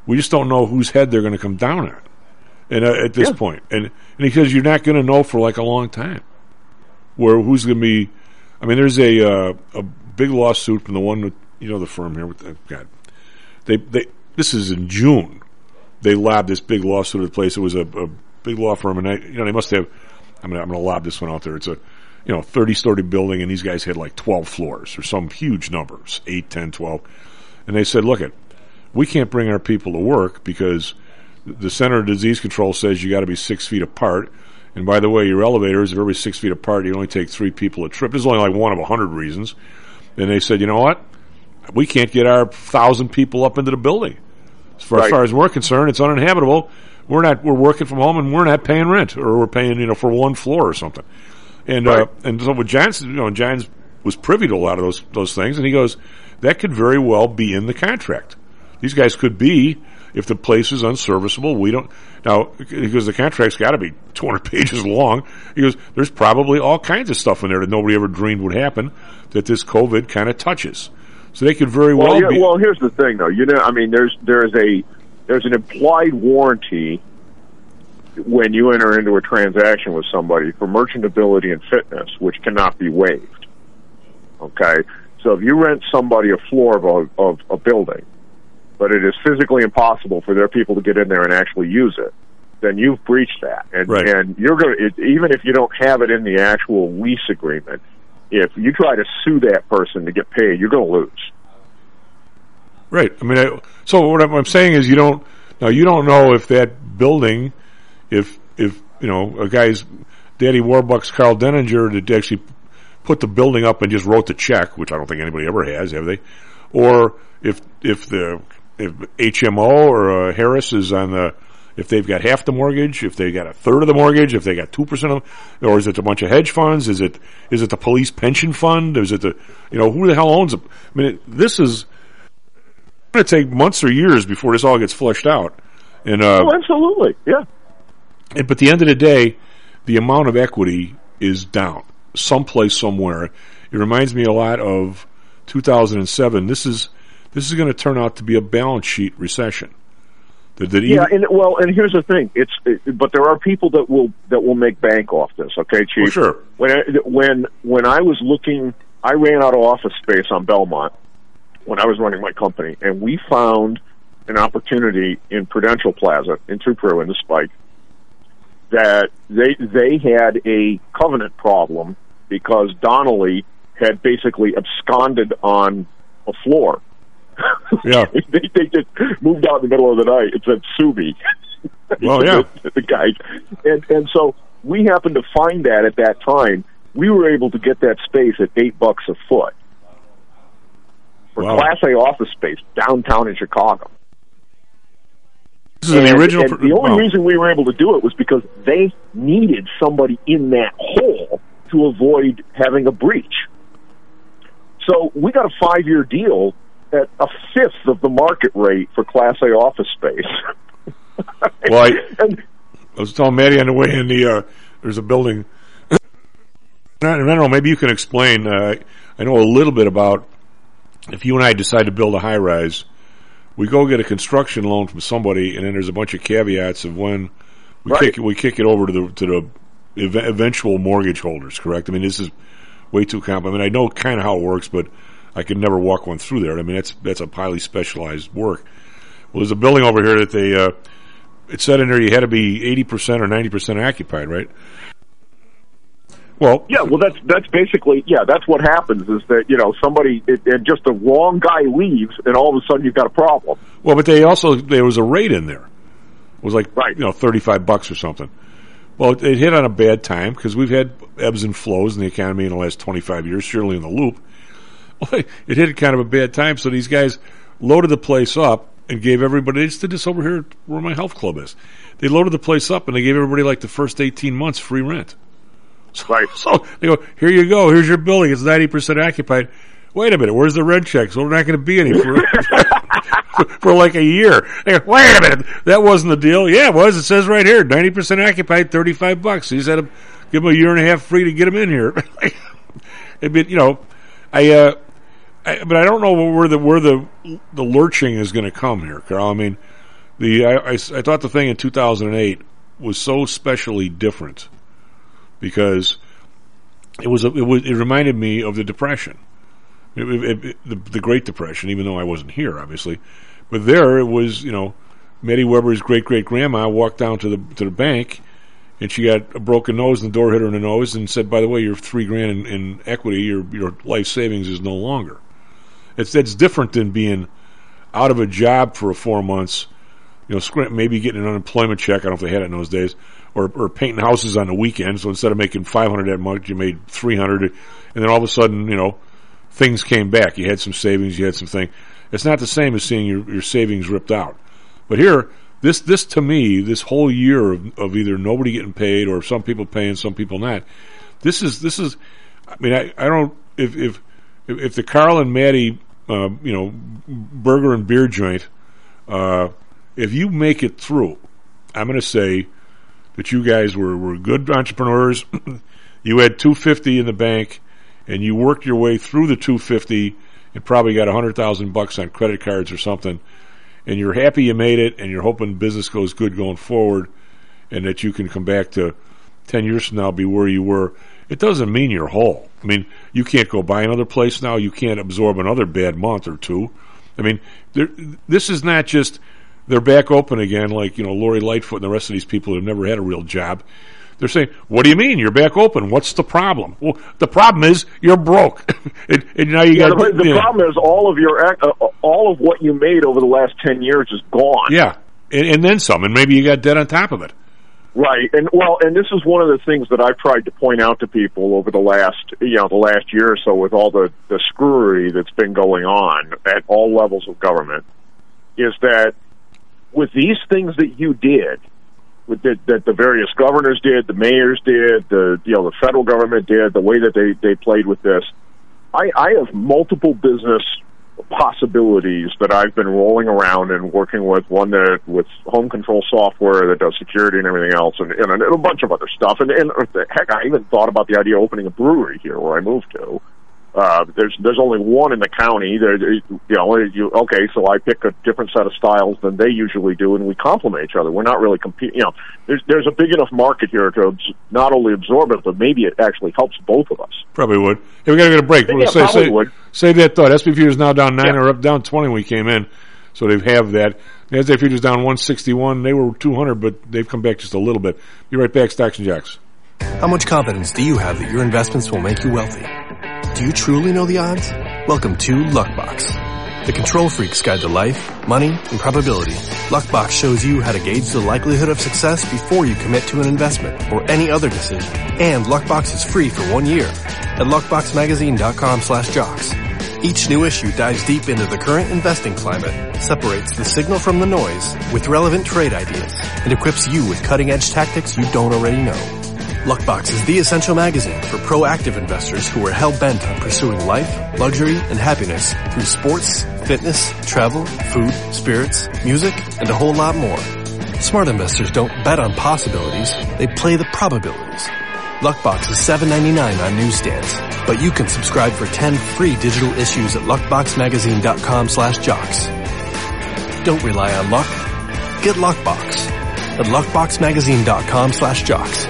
We just don't know whose head they're going to come down on, and at this point, and because you're not going to know for like a long time, where who's going to be. I mean, there's a big lawsuit from the one with, the firm here. God, they this is in June. They lobbed this big lawsuit at the place. It was a big law firm, and they must have. I'm going to lob this one out there. It's a 30-story building, and these guys had like 12 floors or some huge numbers, 8, 10, 12. And they said, look, we can't bring our people to work because the Center of Disease Control says you got to be 6 feet apart. And by the way, your elevators, if everybody's 6 feet apart, you only take 3 people a trip. This is only like one of 100 reasons. And they said, you know what? We can't get our 1,000 people up into the building. As far as we're concerned, it's uninhabitable. We're working from home, and we're not paying rent, or we're paying, for one floor or something. And and so with Johns, Johns was privy to a lot of those things, and he goes, that could very well be in the contract. These guys could be, if the place is unserviceable. We don't now, because the contract's got to be 200 pages long. He goes, there's probably all kinds of stuff in there that nobody ever dreamed would happen that this COVID kind of touches. So they could very well be. Well, here's the thing, though. There's an implied warranty when you enter into a transaction with somebody for merchantability and fitness, which cannot be waived. Okay, so if you rent somebody a floor of a building, but it is physically impossible for their people to get in there and actually use it, then you've breached that, and you're going to, even if you don't have it in the actual lease agreement, if you try to sue that person to get paid, you're going to lose. Right. I mean, so what I'm saying is you don't know if that building, if a guy's Daddy Warbucks, Carl Denninger, that actually put the building up and just wrote the check, which I don't think anybody ever has, have they? Or if HMO or Harris is on if they've got half the mortgage, if they got a third of the mortgage, if they got 2% of, or is it a bunch of hedge funds? Is it the police pension fund? Is it who the hell owns it? I mean, this is going to take months or years before this all gets fleshed out. And absolutely, yeah. But at the end of the day, the amount of equity is down someplace, somewhere. It reminds me a lot of 2007. This is going to turn out to be a balance sheet recession. And here's the thing. But there are people that will make bank off this. Okay, Chief. Well, sure. When I was looking, I ran out of office space on Belmont when I was running my company, and we found an opportunity in Prudential Plaza in Tupro in the Spike that they had a covenant problem because Donnelly had basically absconded on a floor. Yeah, they just moved out in the middle of the night. It said "Sue me." Well, yeah, the guys, and so we happened to find that at that time. We were able to get that space at $8 a foot for Class A office space downtown in Chicago. This is the original. And the only reason we were able to do it was because they needed somebody in that hole to avoid having a breach. So we got a 5-year deal at a fifth of the market rate for Class A office space. Well, I was telling Maddie on the way in there's a building. I don't know, maybe you can explain. I know a little bit about if you and I decide to build a high-rise, we go get a construction loan from somebody, and then there's a bunch of caveats of when we kick it over to the eventual mortgage holders, correct? I mean, this is way too complicated. I mean, I know kind of how it works, but I could never walk one through there. I mean, that's a highly specialized work. Well, there's a building over here that it said in there you had to be 80% or 90% occupied, right? Well, yeah. Well, that's basically that's what happens is that somebody and just the wrong guy leaves, and all of a sudden you've got a problem. Well, but there was a rate in there. It was like $35 or something. Well, it hit on a bad time because we've had ebbs and flows in the economy in the last 25 years, surely in the loop. Well, it hit kind of a bad time, so these guys loaded the place up and gave everybody. They just did this over here where my health club is. They loaded the place up and they gave everybody like the first 18 months free rent. So they go, here you go, here's your building, it's 90% occupied. Wait a minute, where's the rent check? So we're not going to be any for like a year. They go, wait a minute, that wasn't the deal. Yeah, it was. It says right here, 90% occupied, $35. So you just had to give them a year and a half free to get them in here. But I don't know where the lurching is going to come here, Carl. I mean, I thought the thing in 2008 was so specially different because it reminded me of the Depression, the Great Depression. Even though I wasn't here, obviously, but there it was. Meddy Weber's great-great-grandma walked down to the bank, and she got a broken nose, and the door hit her in the nose, and said, "By the way, your $3,000 in equity, your life savings is no longer." That's different than being out of a job for 4 months, maybe getting an unemployment check. I don't know if they had it in those days, or painting houses on the weekend. So instead of making $500 that month, you made $300, and then all of a sudden, things came back. You had some savings, you had some thing. It's not the same as seeing your savings ripped out. But here, this to me, this whole year of either nobody getting paid or some people paying, some people not. This is. I mean, I don't. If the Carl and Maddie, burger and beer joint, if you make it through, I'm going to say that you guys were good entrepreneurs. You had $250 in the bank, and you worked your way through the $250 and probably got $100,000 on credit cards or something. And you're happy you made it, and you're hoping business goes good going forward, and that you can come back to 10 years from now be where you were. It doesn't mean you're whole. I mean, you can't go buy another place now. You can't absorb another bad month or two. I mean, this is not just they're back open again like, Lori Lightfoot and the rest of these people who have never had a real job. They're saying, what do you mean? You're back open. What's the problem? Well, the problem is you're broke. and now you got the problem is all of what you made over the last 10 years is gone. Yeah, and then some, and maybe you got debt on top of it. Right, and this is one of the things that I've tried to point out to people over the last year or so with all the screwery that's been going on at all levels of government, is that with these things that you did, that the various governors did, the mayors did, the federal government did, the way that they played with this, I have multiple business possibilities that I've been rolling around and working with. One that with home control software that does security and everything else, and a bunch of other stuff. And heck, I even thought about the idea of opening a brewery here where I moved to. There's only one in the county. Okay, so I pick a different set of styles than they usually do, and we complement each other. We're not really competing. There's a big enough market here to not only absorb it, but maybe it actually helps both of us. Probably would. Hey, we got to get a break. Save that thought. SP Futures now down 9 or up down 20 when we came in, so they have that. The NASDAQ Futures down 161. They were 200, but they've come back just a little bit. Be right back. Stocks and Jocks. How much confidence do you have that your investments will make you wealthy? Do you truly know the odds? Welcome to Luckbox, the control freak's guide to life, money, and probability. Luckbox shows you how to gauge the likelihood of success before you commit to an investment or any other decision. And Luckbox is free for 1 year at luckboxmagazine.com/jocks. Each new issue dives deep into the current investing climate, separates the signal from the noise with relevant trade ideas, and equips you with cutting-edge tactics you don't already know. Luckbox is the essential magazine for proactive investors who are hell-bent on pursuing life, luxury, and happiness through sports, fitness, travel, food, spirits, music, and a whole lot more. Smart investors don't bet on possibilities, they play the probabilities. Luckbox is $7.99 on newsstands, but you can subscribe for 10 free digital issues at luckboxmagazine.com/jocks. Don't rely on luck. Get Luckbox at luckboxmagazine.com/jocks.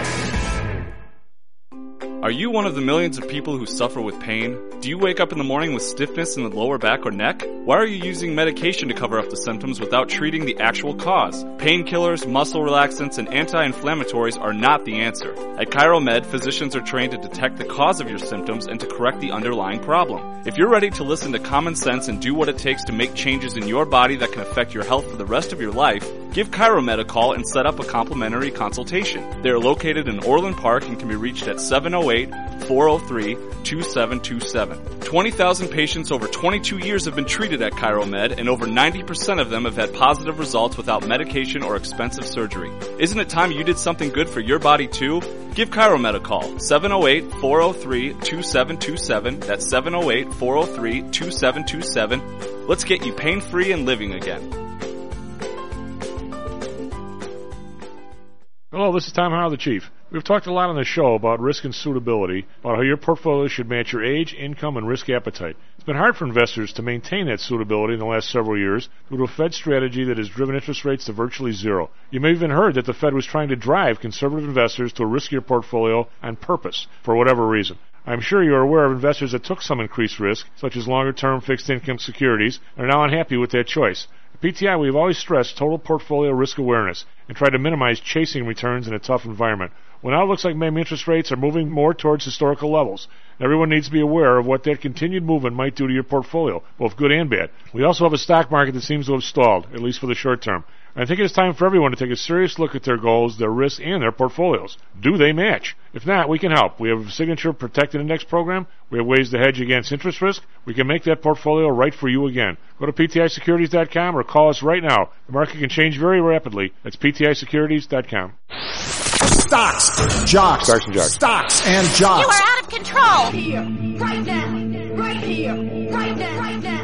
Are you one of the millions of people who suffer with pain? Do you wake up in the morning with stiffness in the lower back or neck? Why are you using medication to cover up the symptoms without treating the actual cause? Painkillers, muscle relaxants, and anti-inflammatories are not the answer. At ChiroMed, physicians are trained to detect the cause of your symptoms and to correct the underlying problem. If you're ready to listen to common sense and do what it takes to make changes in your body that can affect your health for the rest of your life, give ChiroMed a call and set up a complimentary consultation. They are located in Orland Park and can be reached at 708-403-2727. 20,000 patients over 22 years have been treated at ChiroMed, and over 90% of them have had positive results without medication or expensive surgery. Isn't it time you did something good for your body too? Give ChiroMed a call, 708-403-2727. That's 708-403-2727. Let's get you pain-free and living again. Hello, this is Tom Howell, the Chief. We've talked a lot on the show about risk and suitability, about how your portfolio should match your age, income, and risk appetite. It's been hard for investors to maintain that suitability in the last several years due to a Fed strategy that has driven interest rates to virtually zero. You may have even heard that the Fed was trying to drive conservative investors to a riskier portfolio on purpose, for whatever reason. I'm sure you're aware of investors that took some increased risk, such as longer-term fixed-income securities, and are now unhappy with that choice. At PTI, we've always stressed total portfolio risk awareness and tried to minimize chasing returns in a tough environment. Well, now it looks like maybe interest rates are moving more towards historical levels. Everyone needs to be aware of what that continued movement might do to your portfolio, both good and bad. We also have a stock market that seems to have stalled, at least for the short term. I think it's time for everyone to take a serious look at their goals, their risks, and their portfolios. Do they match? If not, we can help. We have a Signature Protected Index program. We have ways to hedge against interest risk. We can make that portfolio right for you again. Go to PTIsecurities.com or call us right now. The market can change very rapidly. That's PTIsecurities.com. Stocks, jocks, Stocks and jocks. Stocks and jocks. You are out of control. Here, right now, right here, right now, right now.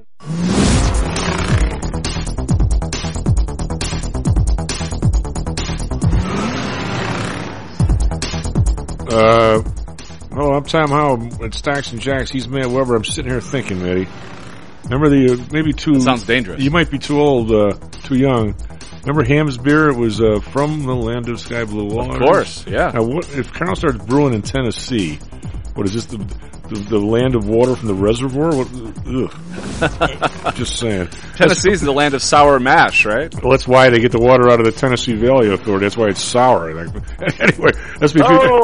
Hello, I'm Tom Howell at Stocks and Jocks. He's Matt Weber. I'm sitting here thinking, Eddie. Remember maybe too... That sounds dangerous. You might be too old, too young. Remember Ham's beer? It was from the land of sky blue water. Of course, yeah. Now, what if Carl starts brewing in Tennessee? What is this, the land of water from the reservoir? Ugh. Just saying. Tennessee's the land of sour mash, right? Well, that's why they get the water out of the Tennessee Valley Authority. That's why it's sour. Anyway, SP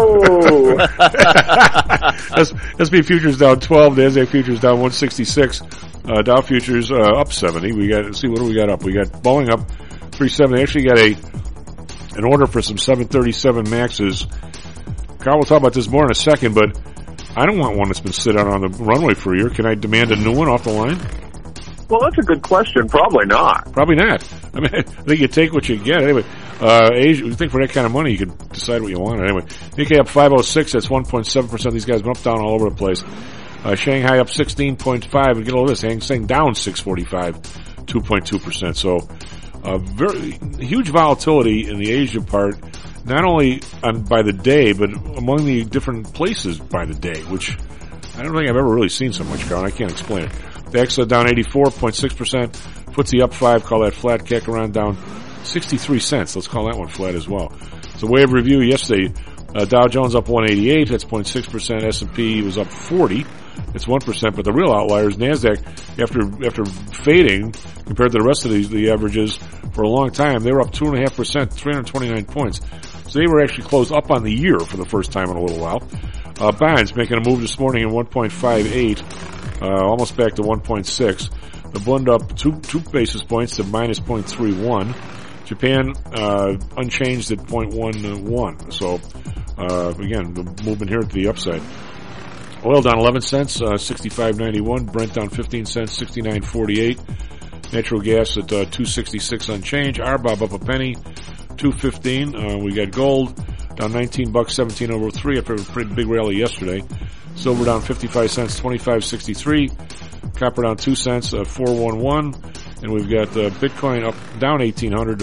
futures down 12. The NASDAQ futures down 166. Dow futures up 70. Let's see, what do we got up? We got Boeing up 370. They actually got an order for some 737 Maxes. Carl will talk about this more in a second, but I don't want one that's been sitting out on the runway for a year. Can I demand a new one off the line? Well, that's a good question. Probably not. Probably not. I mean, I think you take what you get. Anyway, Asia, you think for that kind of money, you can decide what you want. Anyway, Nikkei up 506. That's 1.7%. These guys have been up, down, all over the place. Shanghai up 16.5. And get all this. Hang Seng down 645, 2.2%. So, very huge volatility in the Asia part. Not only by the day, but among the different places by the day, which I don't think I've ever really seen so much, Carl. I can't explain it. The DAX down 84.6%. FTSE up 5. Call that flat. CAC around down 63 cents. Let's call that one flat as well. So way of review yesterday. Dow Jones up 188. That's 0.6%. S&P was up 40. It's 1%. But the real outlier is NASDAQ. After fading compared to the rest of the averages for a long time, they were up 2.5%, 329 points. So they were actually closed up on the year for the first time in a little while. Bonds making a move this morning at 1.58, almost back to 1.6. The Bund up two basis points to minus 0.31. Japan unchanged at 0.11. So again, the movement here at the upside. Oil down 11 cents, 65.91. Brent down 15 cents, 69.48. Natural gas at 266 unchanged. RBOB up a penny, 215. We got gold down $19, 17.03 after a pretty big rally yesterday. Silver down 55 cents, 25.63. Copper down 2 cents, 411. And we've got Bitcoin up down 1,800 to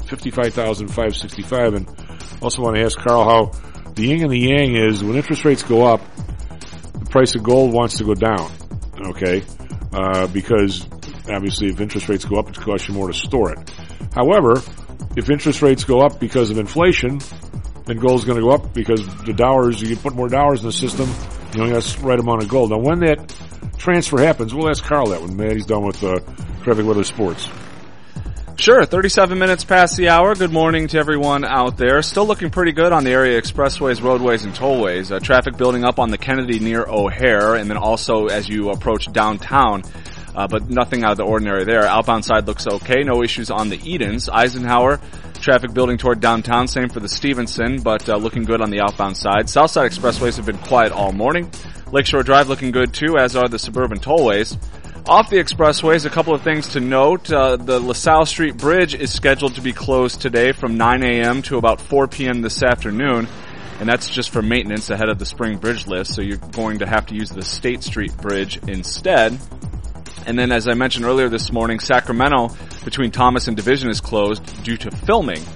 55,565. And also want to ask Carl how the yin and the yang is when interest rates go up, the price of gold wants to go down. Okay, because obviously if interest rates go up, it costs you more to store it. However, if interest rates go up because of inflation, then gold's going to go up because the dollars, you can put more dollars in the system, you only got the right amount of gold. Now when that transfer happens, we'll ask Carl that when Maddie's done with Traffic Weather Sports. Sure, 37 minutes past the hour. Good morning to everyone out there. Still looking pretty good on the area expressways, roadways, and tollways. Traffic building up on the Kennedy near O'Hare, and then also as you approach downtown. But nothing out of the ordinary there. Outbound side looks okay. No issues on the Edens. Eisenhower, traffic building toward downtown. Same for the Stevenson, but looking good on the outbound side. Southside expressways have been quiet all morning. Lakeshore Drive looking good too, as are the suburban tollways. Off the expressways, a couple of things to note. The LaSalle Street Bridge is scheduled to be closed today from 9 a.m. to about 4 p.m. this afternoon. And that's just for maintenance ahead of the spring bridge lift, so you're going to have to use the State Street Bridge instead. And then, as I mentioned earlier this morning, Sacramento between Thomas and Division is closed due to filming.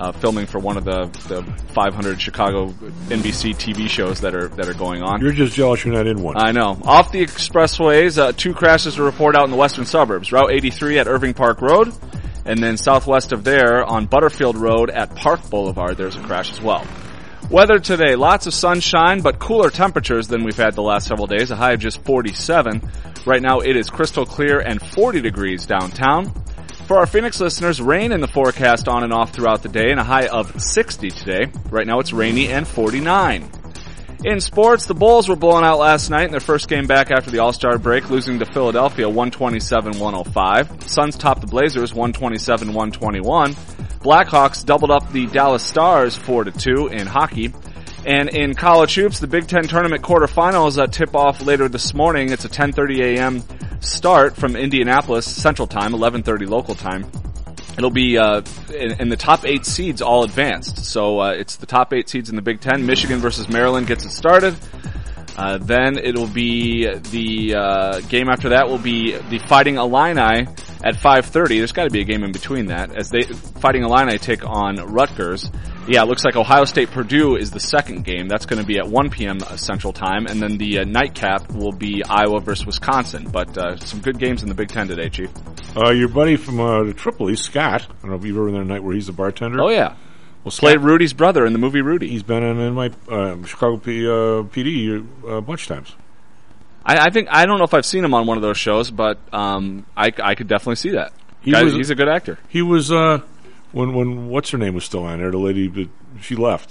filming for one of the 500 Chicago NBC TV shows that are going on. You're just jealous you're not in one. I know. Off the expressways, 2 crashes to report out in the western suburbs. Route 83 at Irving Park Road, and then southwest of there on Butterfield Road at Park Boulevard, there's a crash as well. Weather today, lots of sunshine, but cooler temperatures than we've had the last several days, a high of just 47. Right now it is crystal clear and 40 degrees downtown. For our Phoenix listeners, rain in the forecast on and off throughout the day and a high of 60 today. Right now it's rainy and 49. In sports, the Bulls were blown out last night in their first game back after the All-Star break, losing to Philadelphia 127-105. Suns topped the Blazers 127-121. Blackhawks doubled up the Dallas Stars 4-2 in hockey. And in college hoops, the Big Ten tournament quarterfinals tip off later this morning. It's a 10:30 a.m. start from Indianapolis Central Time, 11:30 local time. It'll be in the top 8 seeds all advanced. So it's the top 8 seeds in the Big Ten. Michigan versus Maryland gets it started. Then it'll be the game after that will be the Fighting Illini at 5:30. There's got to be a game in between that as Fighting Illini take on Rutgers. Yeah, it looks like Ohio State Purdue is the second game. That's going to be at 1 p.m. Central Time, and then the nightcap will be Iowa versus Wisconsin. But some good games in the Big Ten today, Chief. Your buddy from the Tripoli, Scott. I don't know if you were in there night where he's the bartender. Oh yeah. Well, played Rudy's brother in the movie Rudy. He's been in my Chicago PD a bunch of times. I think I don't know if I've seen him on one of those shows, but I could definitely see that. He's a good actor. He was when what's her name was still on there. The lady that she left.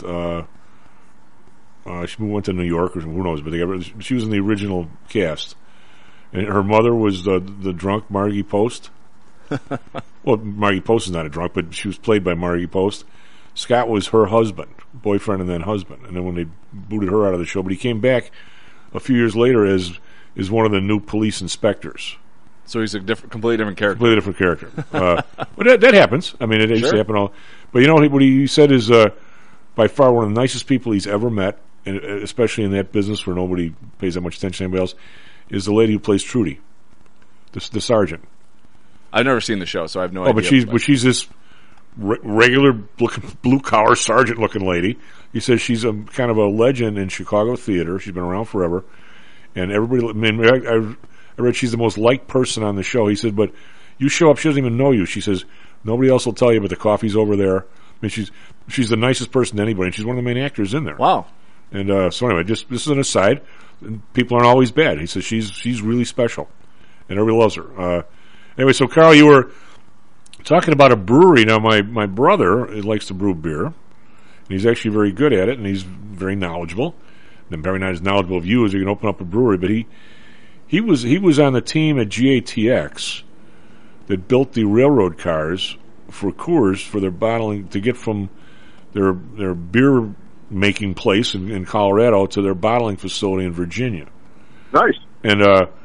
She went to New York or who knows, but she was in the original cast, and her mother was the drunk Margie Post. Well, Margie Post is not a drunk, but she was played by Margie Post. Scott was her husband, boyfriend, and then husband. And then when they booted her out of the show, but he came back a few years later as one of the new police inspectors. So he's a completely different character. Completely different character. But that happens. I mean, it used to happen all. But you know what he said is by far one of the nicest people he's ever met, and especially in that business where nobody pays that much attention to anybody else, is the lady who plays Trudy, the sergeant. I've never seen the show, so I have no idea. But she's this regular looking blue collar sergeant looking lady. He says she's a kind of a legend in Chicago theater. She's been around forever, and everybody. I mean, I read she's the most liked person on the show. He said, but you show up, she doesn't even know you. She says nobody else will tell you, but the coffee's over there. I mean, she's the nicest person to anybody, and she's one of the main actors in there. Wow. And so anyway, this is an aside. People aren't always bad. He says she's really special, and everybody loves her. Anyway, so Carl, you were talking about a brewery. Now, my brother likes to brew beer, and he's actually very good at it, and he's very knowledgeable. And very not as knowledgeable of you as you can open up a brewery, but he was on the team at GATX that built the railroad cars for Coors for their bottling to get from their beer making place in Colorado to their bottling facility in Virginia. Nice. And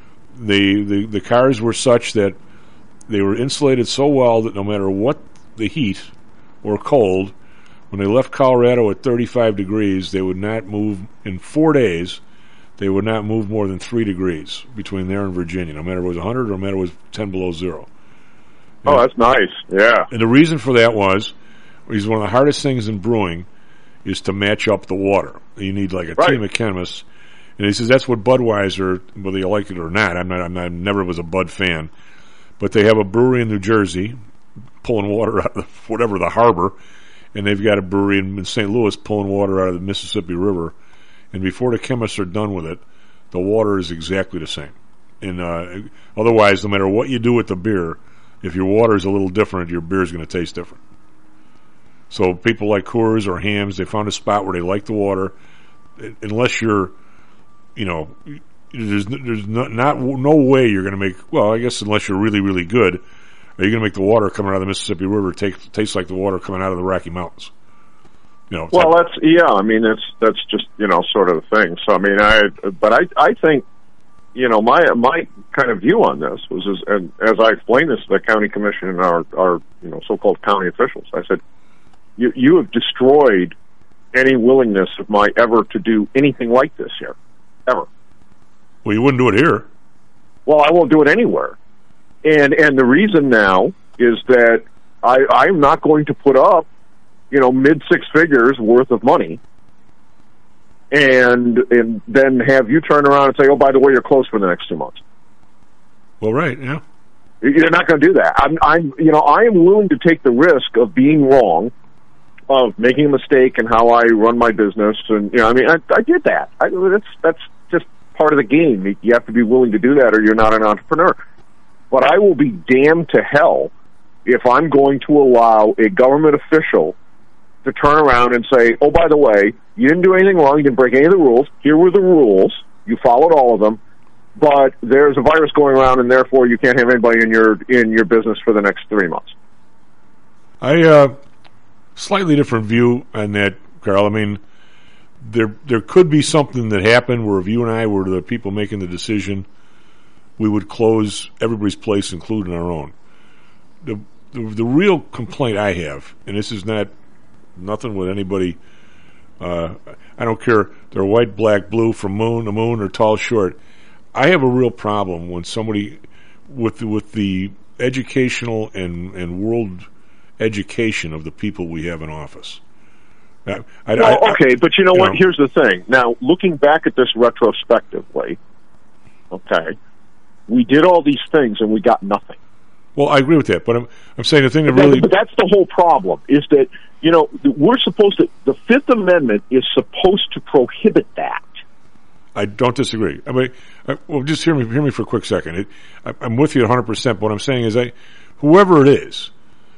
the cars were such that they were insulated so well that no matter what the heat or cold, when they left Colorado at 35 degrees, they would not move in 4 days. They would not move more than 3 degrees between there and Virginia, no matter if it was 100 or no matter if it was 10 below zero. Oh, that's nice. Yeah. And the reason for that was one of the hardest things in brewing is to match up the water. You need like a team of chemists. And he says that's what Budweiser, whether you like it or not, I never was a Bud fan, but they have a brewery in New Jersey pulling water out of the harbor, and they've got a brewery in St. Louis pulling water out of the Mississippi River. And before the chemists are done with it, the water is exactly the same. And otherwise, no matter what you do with the beer, if your water is a little different, your beer is going to taste different. So people like Coors or Hamm's, they found a spot where they like the water. Unless you're, there's no way you're going to make. Well, I guess unless you're really, really good, are you going to make the water coming out of the Mississippi River taste like the water coming out of the Rocky Mountains? Well, that's just sort of the thing. So I think my kind of view on this was as I explained this to the county commission and our so-called county officials. I said, you have destroyed any willingness of mine ever to do anything like this here, ever. Well, you wouldn't do it here. Well, I won't do it anywhere, and the reason now is that I'm not going to put up mid six figures worth of money, and then have you turn around and say, oh, by the way, you're closed for the next 2 months. Well, right, yeah. You're not going to do that. I am willing to take the risk of being wrong, of making a mistake in how I run my business, and I did that. That's just part of the game. You have to be willing to do that, or you're not an entrepreneur. But I will be damned to hell if I'm going to allow a government official to turn around and say, oh, by the way, you didn't do anything wrong, you didn't break any of the rules, here were the rules, you followed all of them, but there's a virus going around, and therefore you can't have anybody in your business for the next 3 months. Slightly different view on that, Carl. I mean, there could be something that happened where if you and I were the people making the decision, we would close everybody's place, including our own. The real complaint I have, and this is nothing with anybody, I don't care, they're white, black, blue, from moon to moon, or tall, short. I have a real problem when somebody with the educational and world education of the people we have in office. But you know what? Here's the thing. Now, looking back at this retrospectively, okay, we did all these things and we got nothing. Well, I agree with that, but I'm saying the thing that really... But that's the whole problem, is that, we're supposed to... The Fifth Amendment is supposed to prohibit that. I don't disagree. I mean, well, just hear me for a quick second. I'm with you 100%, but what I'm saying is whoever it is,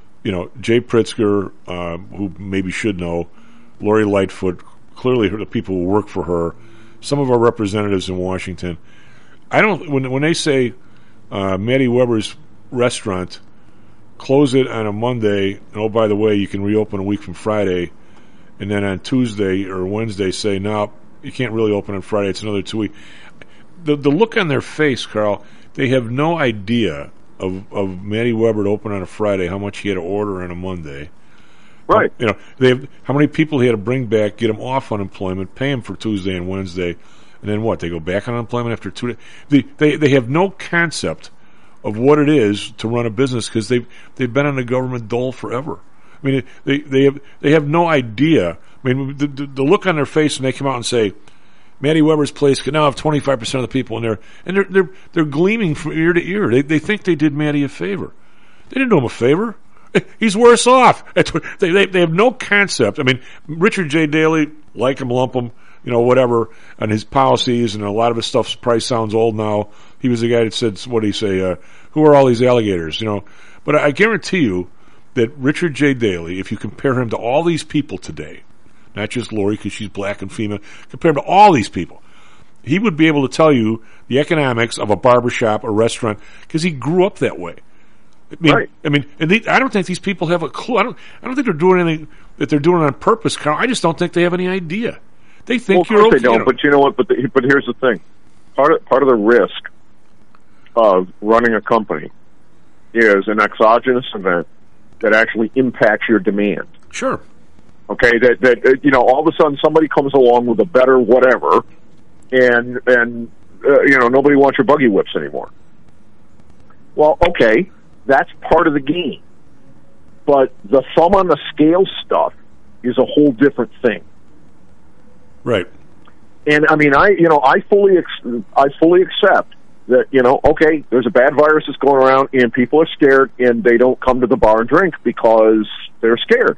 Jay Pritzker, who maybe should know, Lori Lightfoot, clearly the people who work for her, some of our representatives in Washington, I don't... When they say Maddie Weber's restaurant, close it on a Monday, and oh, by the way, you can reopen a week from Friday, and then on Tuesday or Wednesday say, no, you can't really open on Friday, it's another 2 weeks. The look on their face, Carl, they have no idea of Maddie Weber to open on a Friday, how much he had to order on a Monday. Right. They have how many people he had to bring back, get them off unemployment, pay them for Tuesday and Wednesday, and then what? They go back on unemployment after 2 days? They have no concept of what it is to run a business because they've been on the government dole forever. I mean, they have no idea. I mean, the look on their face when they come out and say, Maddie Weber's place can now have 25% of the people in there, and they're gleaming from ear to ear. They think they did Maddie a favor. They didn't do him a favor. He's worse off. They have no concept. I mean, Richard J. Daley, like him, lump him, whatever, and his policies, and a lot of his stuff probably sounds old now. He was the guy that said, what did he say, who are all these alligators, But I guarantee you that Richard J. Daley, if you compare him to all these people today, not just Lori because she's black and female, compare him to all these people, he would be able to tell you the economics of a barbershop, a restaurant, because he grew up that way. Right. I don't think these people have a clue. I don't think they're doing anything that they're doing on purpose, Carl. I just don't think they have any idea. They think you're okay. They don't, but you know what? But here's the thing. Part of the risk of running a company is an exogenous event that actually impacts your demand. Sure. Okay, that all of a sudden somebody comes along with a better whatever, and nobody wants your buggy whips anymore. Well, okay, that's part of the game, but the thumb on the scale stuff is a whole different thing. Right. And I mean, I fully accept that, okay, there's a bad virus that's going around and people are scared and they don't come to the bar and drink because they're scared.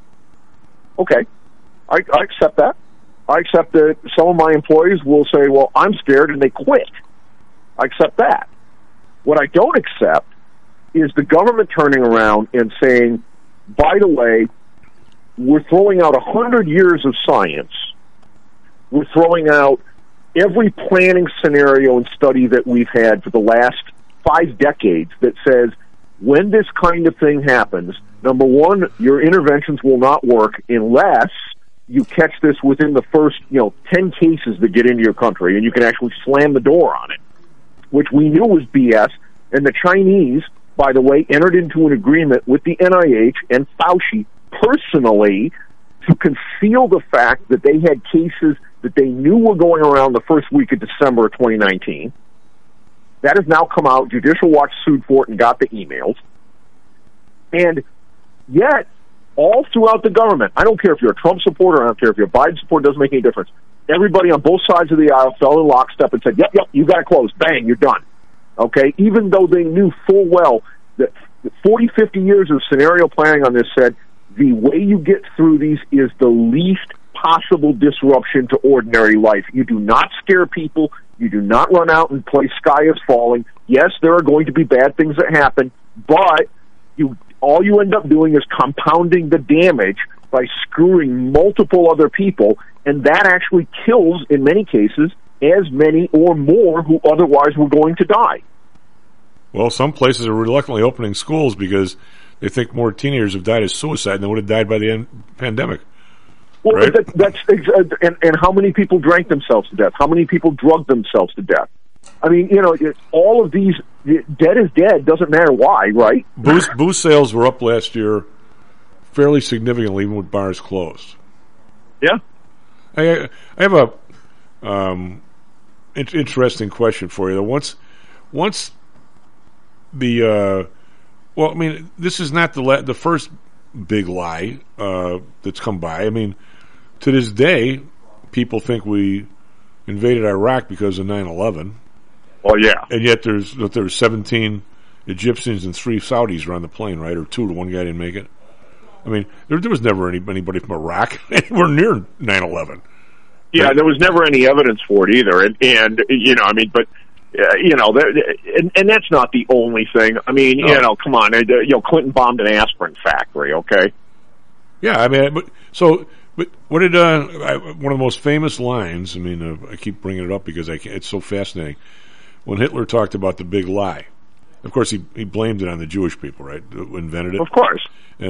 Okay. I accept that. I accept that some of my employees will say, well, I'm scared, and they quit. I accept that. What I don't accept is the government turning around and saying, by the way, we're throwing out 100 years of science. We're throwing out every planning scenario and study that we've had for the last 5 decades that says when this kind of thing happens, number one, your interventions will not work unless you catch this within the first 10 cases that get into your country, and you can actually slam the door on it, which we knew was BS. And the Chinese, by the way, entered into an agreement with the NIH and Fauci personally to conceal the fact that they had cases that they knew were going around the first week of December of 2019. That has now come out. Judicial Watch sued for it and got the emails. And yet, all throughout the government. I don't care if you're a Trump supporter, I don't care if you're a Biden supporter, it doesn't make any difference. Everybody on both sides of the aisle fell in lockstep and said, yep, you got to close. Bang, you're done. Okay? Even though they knew full well that 40, 50 years of scenario planning on this said, the way you get through these is the least possible disruption to ordinary life. You do not scare people. You do not run out and play sky is falling. Yes, there are going to be bad things that happen, but all you end up doing is compounding the damage by screwing multiple other people, and that actually kills, in many cases, as many or more who otherwise were going to die. Well, some places are reluctantly opening schools because they think more teenagers have died of suicide than they would have died by the pandemic. Well, right? And how many people drank themselves to death? How many people drugged themselves to death? I mean, all of these, dead is dead, doesn't matter why, right? Booze sales were up last year fairly significantly, even with bars closed. Yeah. I have a interesting question for you. Once the well, I mean, this is not the first big lie that's come by. I mean, to this day, people think we invaded Iraq because of 9/11. Well, yeah, and yet there's 17 Egyptians and 3 Saudis were on the plane, right? Or 2. The one guy didn't make it. I mean, there was never anybody from Iraq anywhere near 9/11. Yeah, there was never any evidence for it either, and I mean, but and that's not the only thing. I mean, no. Come on, Clinton bombed an aspirin factory, okay? Yeah, I mean, but what did one of the most famous lines? I mean, I keep bringing it up because it's so fascinating. When Hitler talked about the big lie, of course he blamed it on the Jewish people, right? Who invented it, of course,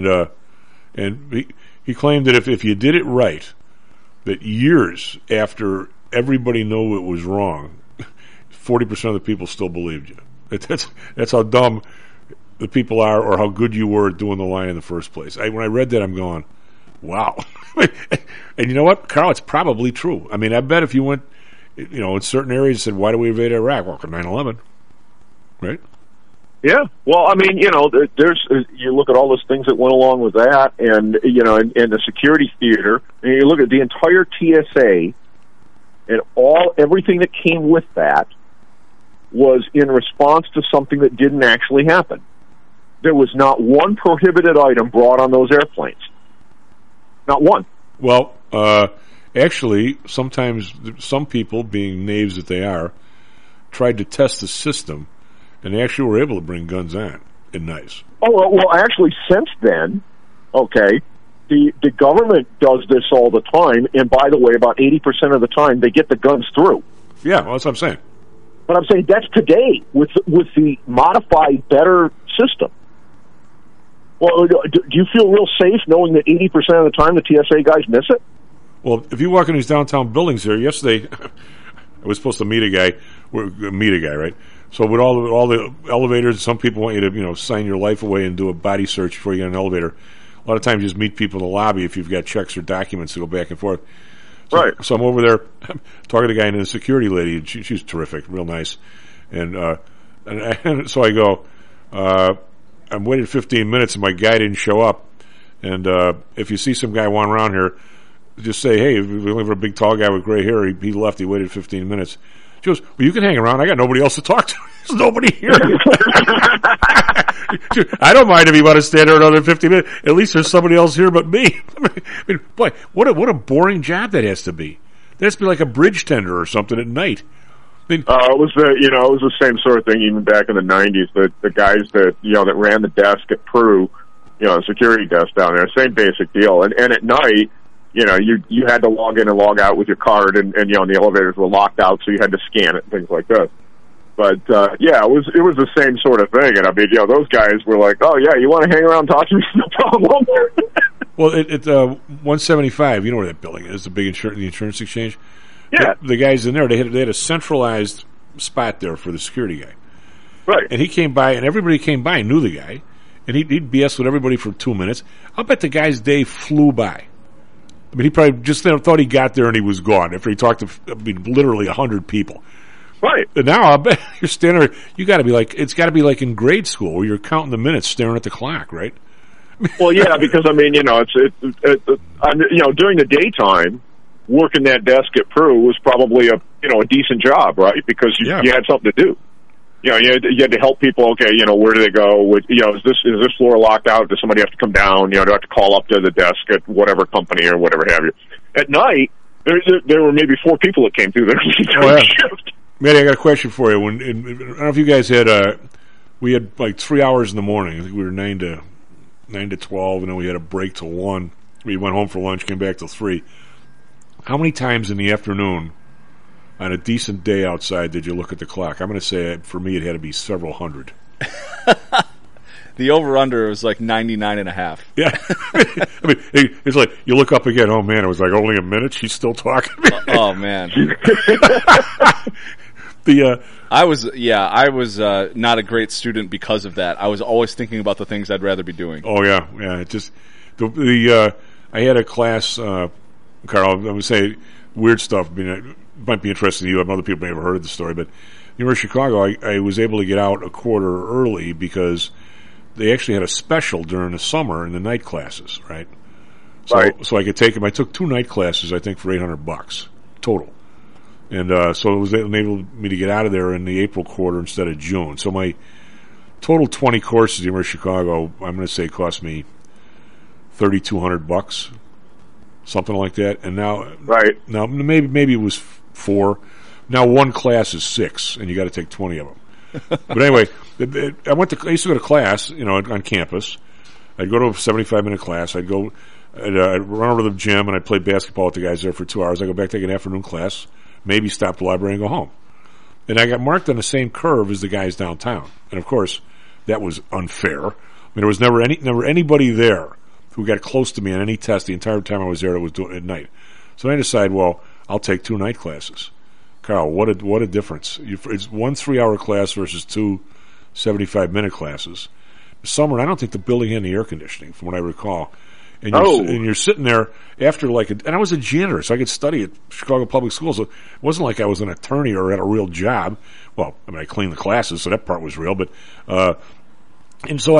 and he claimed that if you did it right, that years after everybody knew it was wrong, 40% of the people still believed you. That's how dumb the people are, or how good you were at doing the lie in the first place. When I read that, I'm going, wow. And you know what, Carl? It's probably true. I mean, I bet if you went, in certain areas and said, why do we invade Iraq? Well, 9/11, right? Yeah. Well, I mean, there's you look at all those things that went along with that, and and the security theater, and you look at the entire TSA, and everything that came with that was in response to something that didn't actually happen. There was not one prohibited item brought on those airplanes. Not one. Well, actually, sometimes some people, being knaves that they are, tried to test the system, and they actually were able to bring guns on and knives. Oh, well, actually, since then, okay, the government does this all the time, and by the way, about 80% of the time, they get the guns through. Yeah, well, that's what I'm saying. But I'm saying that's today with the modified, better system. Well, do you feel real safe knowing that 80% of the time the TSA guys miss it? Well, if you walk in these downtown buildings here, yesterday I was supposed to meet a guy, right? So with all the elevators, some people want you to sign your life away and do a body search before you get in an elevator. A lot of times you just meet people in the lobby if you've got checks or documents to go back and forth. So, right. So I'm over there talking to the guy and the security lady, and she's terrific, real nice. And so I go, I'm waiting 15 minutes and my guy didn't show up. And if you see some guy wandering around here, just say, hey, we're looking for a big tall guy with gray hair. He left. He waited 15 minutes. She goes, well, you can hang around. I got nobody else to talk to. There's nobody here. I don't mind if you want to stand there another 15 minutes. At least there's somebody else here but me. I mean, boy, what a boring job that has to be. That has to be like a bridge tender or something at night. I mean, it was the same sort of thing even back in the 90s. The guys that that ran the desk at Peru, the security desk down there, same basic deal. And at night, you had to log in and log out with your card, and the elevators were locked out, so you had to scan it and things like this. But it was the same sort of thing. And I mean, those guys were like, "Oh yeah, you want to hang around and talk to me? No problem." Well, it's 175. You know where that building is? The big the insurance exchange. Yeah, the guys in there, they had a centralized spot there for the security guy. Right. And he came by, and everybody came by and knew the guy, and he'd BS with everybody for 2 minutes. I'll bet the guy's day flew by. I mean, he probably just thought he got there and he was gone after he talked to literally 100 people. Right. And now I bet you're standing there. It's got to be like in grade school where you're counting the minutes, staring at the clock, right? Well, yeah, because I mean, you know, during the daytime, working that desk at Peru was probably a decent job, right? Because you had something to do. You know, you had to help people. Okay, you know, where do they go? Is this floor locked out? Does somebody have to come down? You know, do I have to call up to the desk at whatever company or whatever have you? At night, there were maybe 4 people that came through there. Shift. Matty, I got a question for you. I don't know if you guys had. We had like 3 hours in the morning. I think we were 9 to 12, and then we had a break till 1. We went home for lunch, came back till 3. How many times in the afternoon, on a decent day outside, did you look at the clock? I'm going to say, for me, it had to be several hundred. The over-under was like 99.5. Yeah. I mean, it's like, you look up again, oh man, it was like only a minute, she's still talking. Oh man. I was not a great student because of that. I was always thinking about the things I'd rather be doing. Oh yeah. It just, I had a class, Carl, I would say weird stuff. I mean, it might be interesting to you. Other people may have heard the story, but University of Chicago, I was able to get out a quarter early because they actually had a special during the summer in the night classes, right? So I could take them. I took 2 night classes, I think, for $800 total. And so it was enabled me to get out of there in the April quarter instead of June. So my total 20 courses at the University of Chicago, I'm going to say, cost me $3,200, something like that. And now maybe it was 4. Now one class is 6, and you got to take 20 of them. But anyway, I used to go to class, on campus. I'd go to a 75-minute class. I'd run over to the gym, and I'd play basketball with the guys there for 2 hours. I'd go back, take an afternoon class, maybe stop at the library and go home. And I got marked on the same curve as the guys downtown. And of course, that was unfair. I mean, there was never anybody there who got close to me on any test the entire time I was there that was doing it at night. So I decided, well, I'll take 2 night classes. Carl, what a difference. It's 1 3-hour class versus 2 75-minute classes. Summer, I don't think the building had any air conditioning, from what I recall. And you're sitting there after and I was a janitor, so I could study at Chicago Public Schools. So it wasn't like I was an attorney or had a real job. Well, I mean, I cleaned the classes, so that part was real. But and so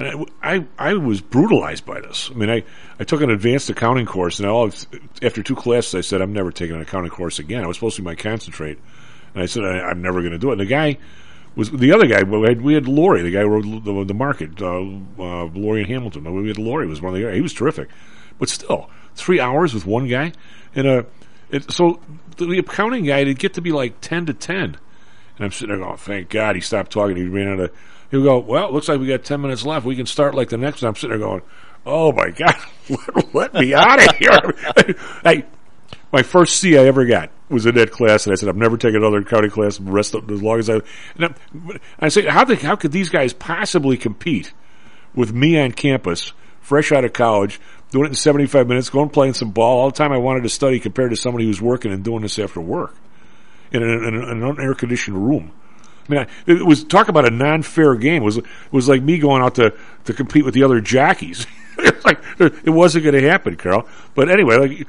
I was brutalized by this. I mean, I took an advanced accounting course, and after 2 classes, I said, I'm never taking an accounting course again. It was supposed to be my concentrate. And I said, I'm never going to do it. And the other guy, we had Laurie, the guy who wrote the market, Laurie and Hamilton. We had Laurie, was one of the guys. He was terrific. But still, 3 hours with one guy. And so the accounting guy, it'd get to be like 10 to 10. And I'm sitting there going, thank God he stopped talking. He ran out of... He'll go, well, it looks like we got 10 minutes left. We can start like the next one. I'm sitting there going, oh my God, let me out of here. My first C I ever got was in that class, and I said, I've never taken another accounting class as long as I say, how could these guys possibly compete with me on campus, fresh out of college, doing it in 75 minutes, going playing some ball, all the time I wanted to study compared to somebody who's working and doing this after work in an unair-conditioned room. I mean, it was talk about a non-fair game. It was like me going out to compete with the other jockeys. It wasn't going to happen, Carl. But anyway,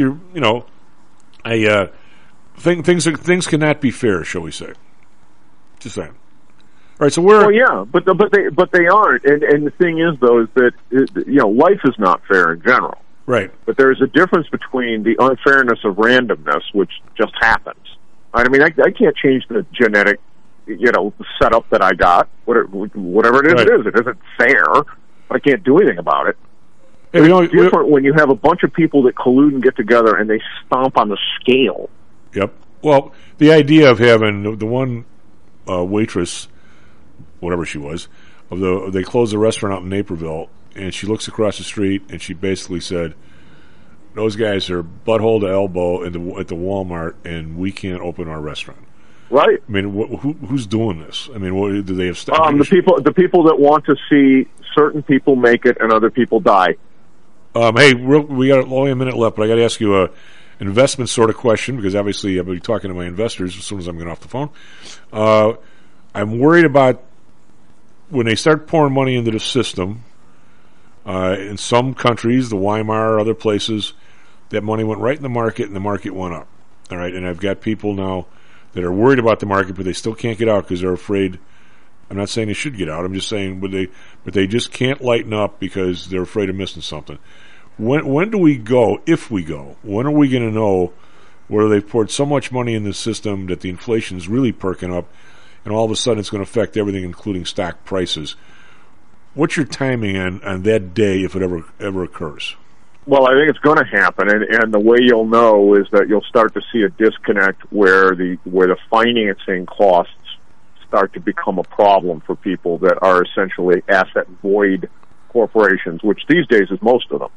things cannot be fair, shall we say? Just saying. All right, so we're... Well, yeah, but they aren't. And the thing is, though, is that life is not fair in general. Right. But there's a difference between the unfairness of randomness, which just happens. I mean, I can't change the genetic setup that I got, whatever it is, right. It isn't fair. I can't do anything about it. Hey, it's different when you have a bunch of people that collude and get together and they stomp on the scale. Yep. Well, the idea of having the one waitress, whatever she was, they closed the restaurant out in Naperville, and she looks across the street and she basically said, those guys are butthole to elbow at the Walmart, and we can't open our restaurant. Right. I mean, who's doing this? I mean, do they have the people that want to see certain people make it and other people die. Hey, we got only a minute left, but I got to ask you a investment sort of question, because obviously I'll be talking to my investors as soon as I'm getting off the phone. I'm worried about when they start pouring money into the system. In some countries, the Weimar, other places, that money went right in the market, and the market went up. All right, and I've got people now that are worried about the market, but they still can't get out because they're afraid I'm not saying they should get out. I'm just saying, but they just can't lighten up because they're afraid of missing something. When do we go? If we go, when are we going to know whether they've poured so much money in the system that the inflation is really perking up, and all of a sudden it's going to affect everything, including stock prices? What's your timing on that day, if it ever occurs? Well, I think it's going to happen, and the way you'll know is that you'll start to see a disconnect where the financing costs start to become a problem for people that are essentially asset void corporations, which these days is most of them.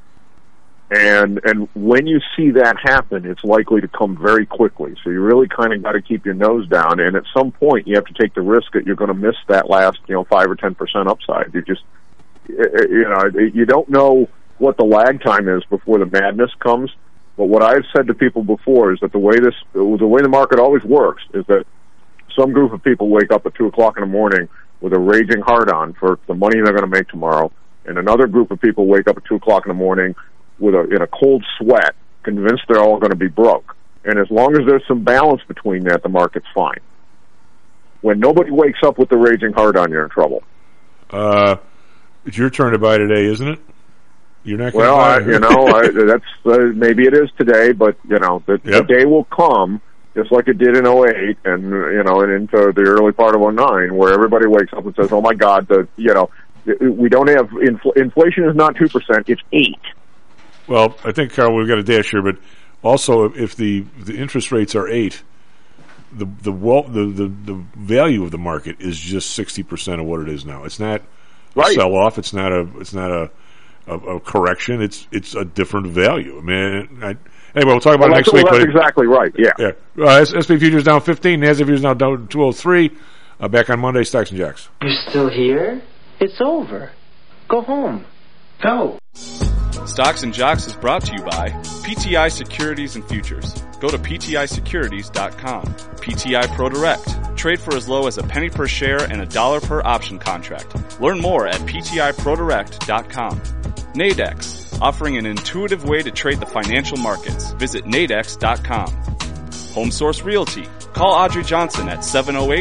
And when you see that happen, it's likely to come very quickly. So you really kind of got to keep your nose down, and at some point you have to take the risk that you're going to miss that last 5 or 10% upside. You just you don't know what the lag time is before the madness comes. But what I've said to people before is that the way the market always works is that some group of people wake up at 2 o'clock in the morning with a raging hard-on for the money they're going to make tomorrow, and another group of people wake up at 2 o'clock in the morning in a cold sweat, convinced they're all going to be broke. And as long as there's some balance between that, the market's fine. When nobody wakes up with the raging hard-on, you're in trouble. It's your turn to buy today, isn't it? You're not going to buy it? That's maybe it is today, but the day will come, just like it did in 2008 and into the early part of 2009, where everybody wakes up and says, "Oh my God, we don't have inflation is not 2%, it's 8." Well, I think, Carl, we've got a dash here, but also if the interest rates are 8, the value of the market is just 60% of what it is now. It's not a sell off. It's not a correction. It's a different value. I mean, anyway, we'll talk about it next week. That's exactly right. Yeah. SP futures down 15. NASDAQ futures now down 203. Back on Monday, Stocks and Jacks. You're still here? It's over. Go home. Go. Stocks and Jocks is brought to you by PTI Securities and Futures. Go to PTIsecurities.com. PTI ProDirect. Trade for as low as a penny per share and $1 per option contract. Learn more at PTIProDirect.com. Nadex, offering an intuitive way to trade the financial markets. Visit Nadex.com. HomeSource Realty. Call Audrey Johnson at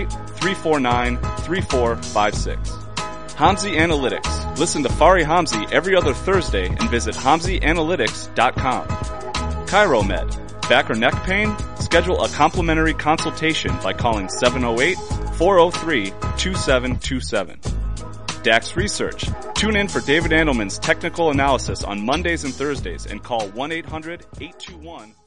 708-349-3456. Hamzy Analytics. Listen to Fari Hamzy every other Thursday and visit HamzyAnalytics.com. ChiroMed. Back or neck pain? Schedule a complimentary consultation by calling 708-403-2727. DAX Research. Tune in for David Andelman's technical analysis on Mondays and Thursdays and call 1-800-821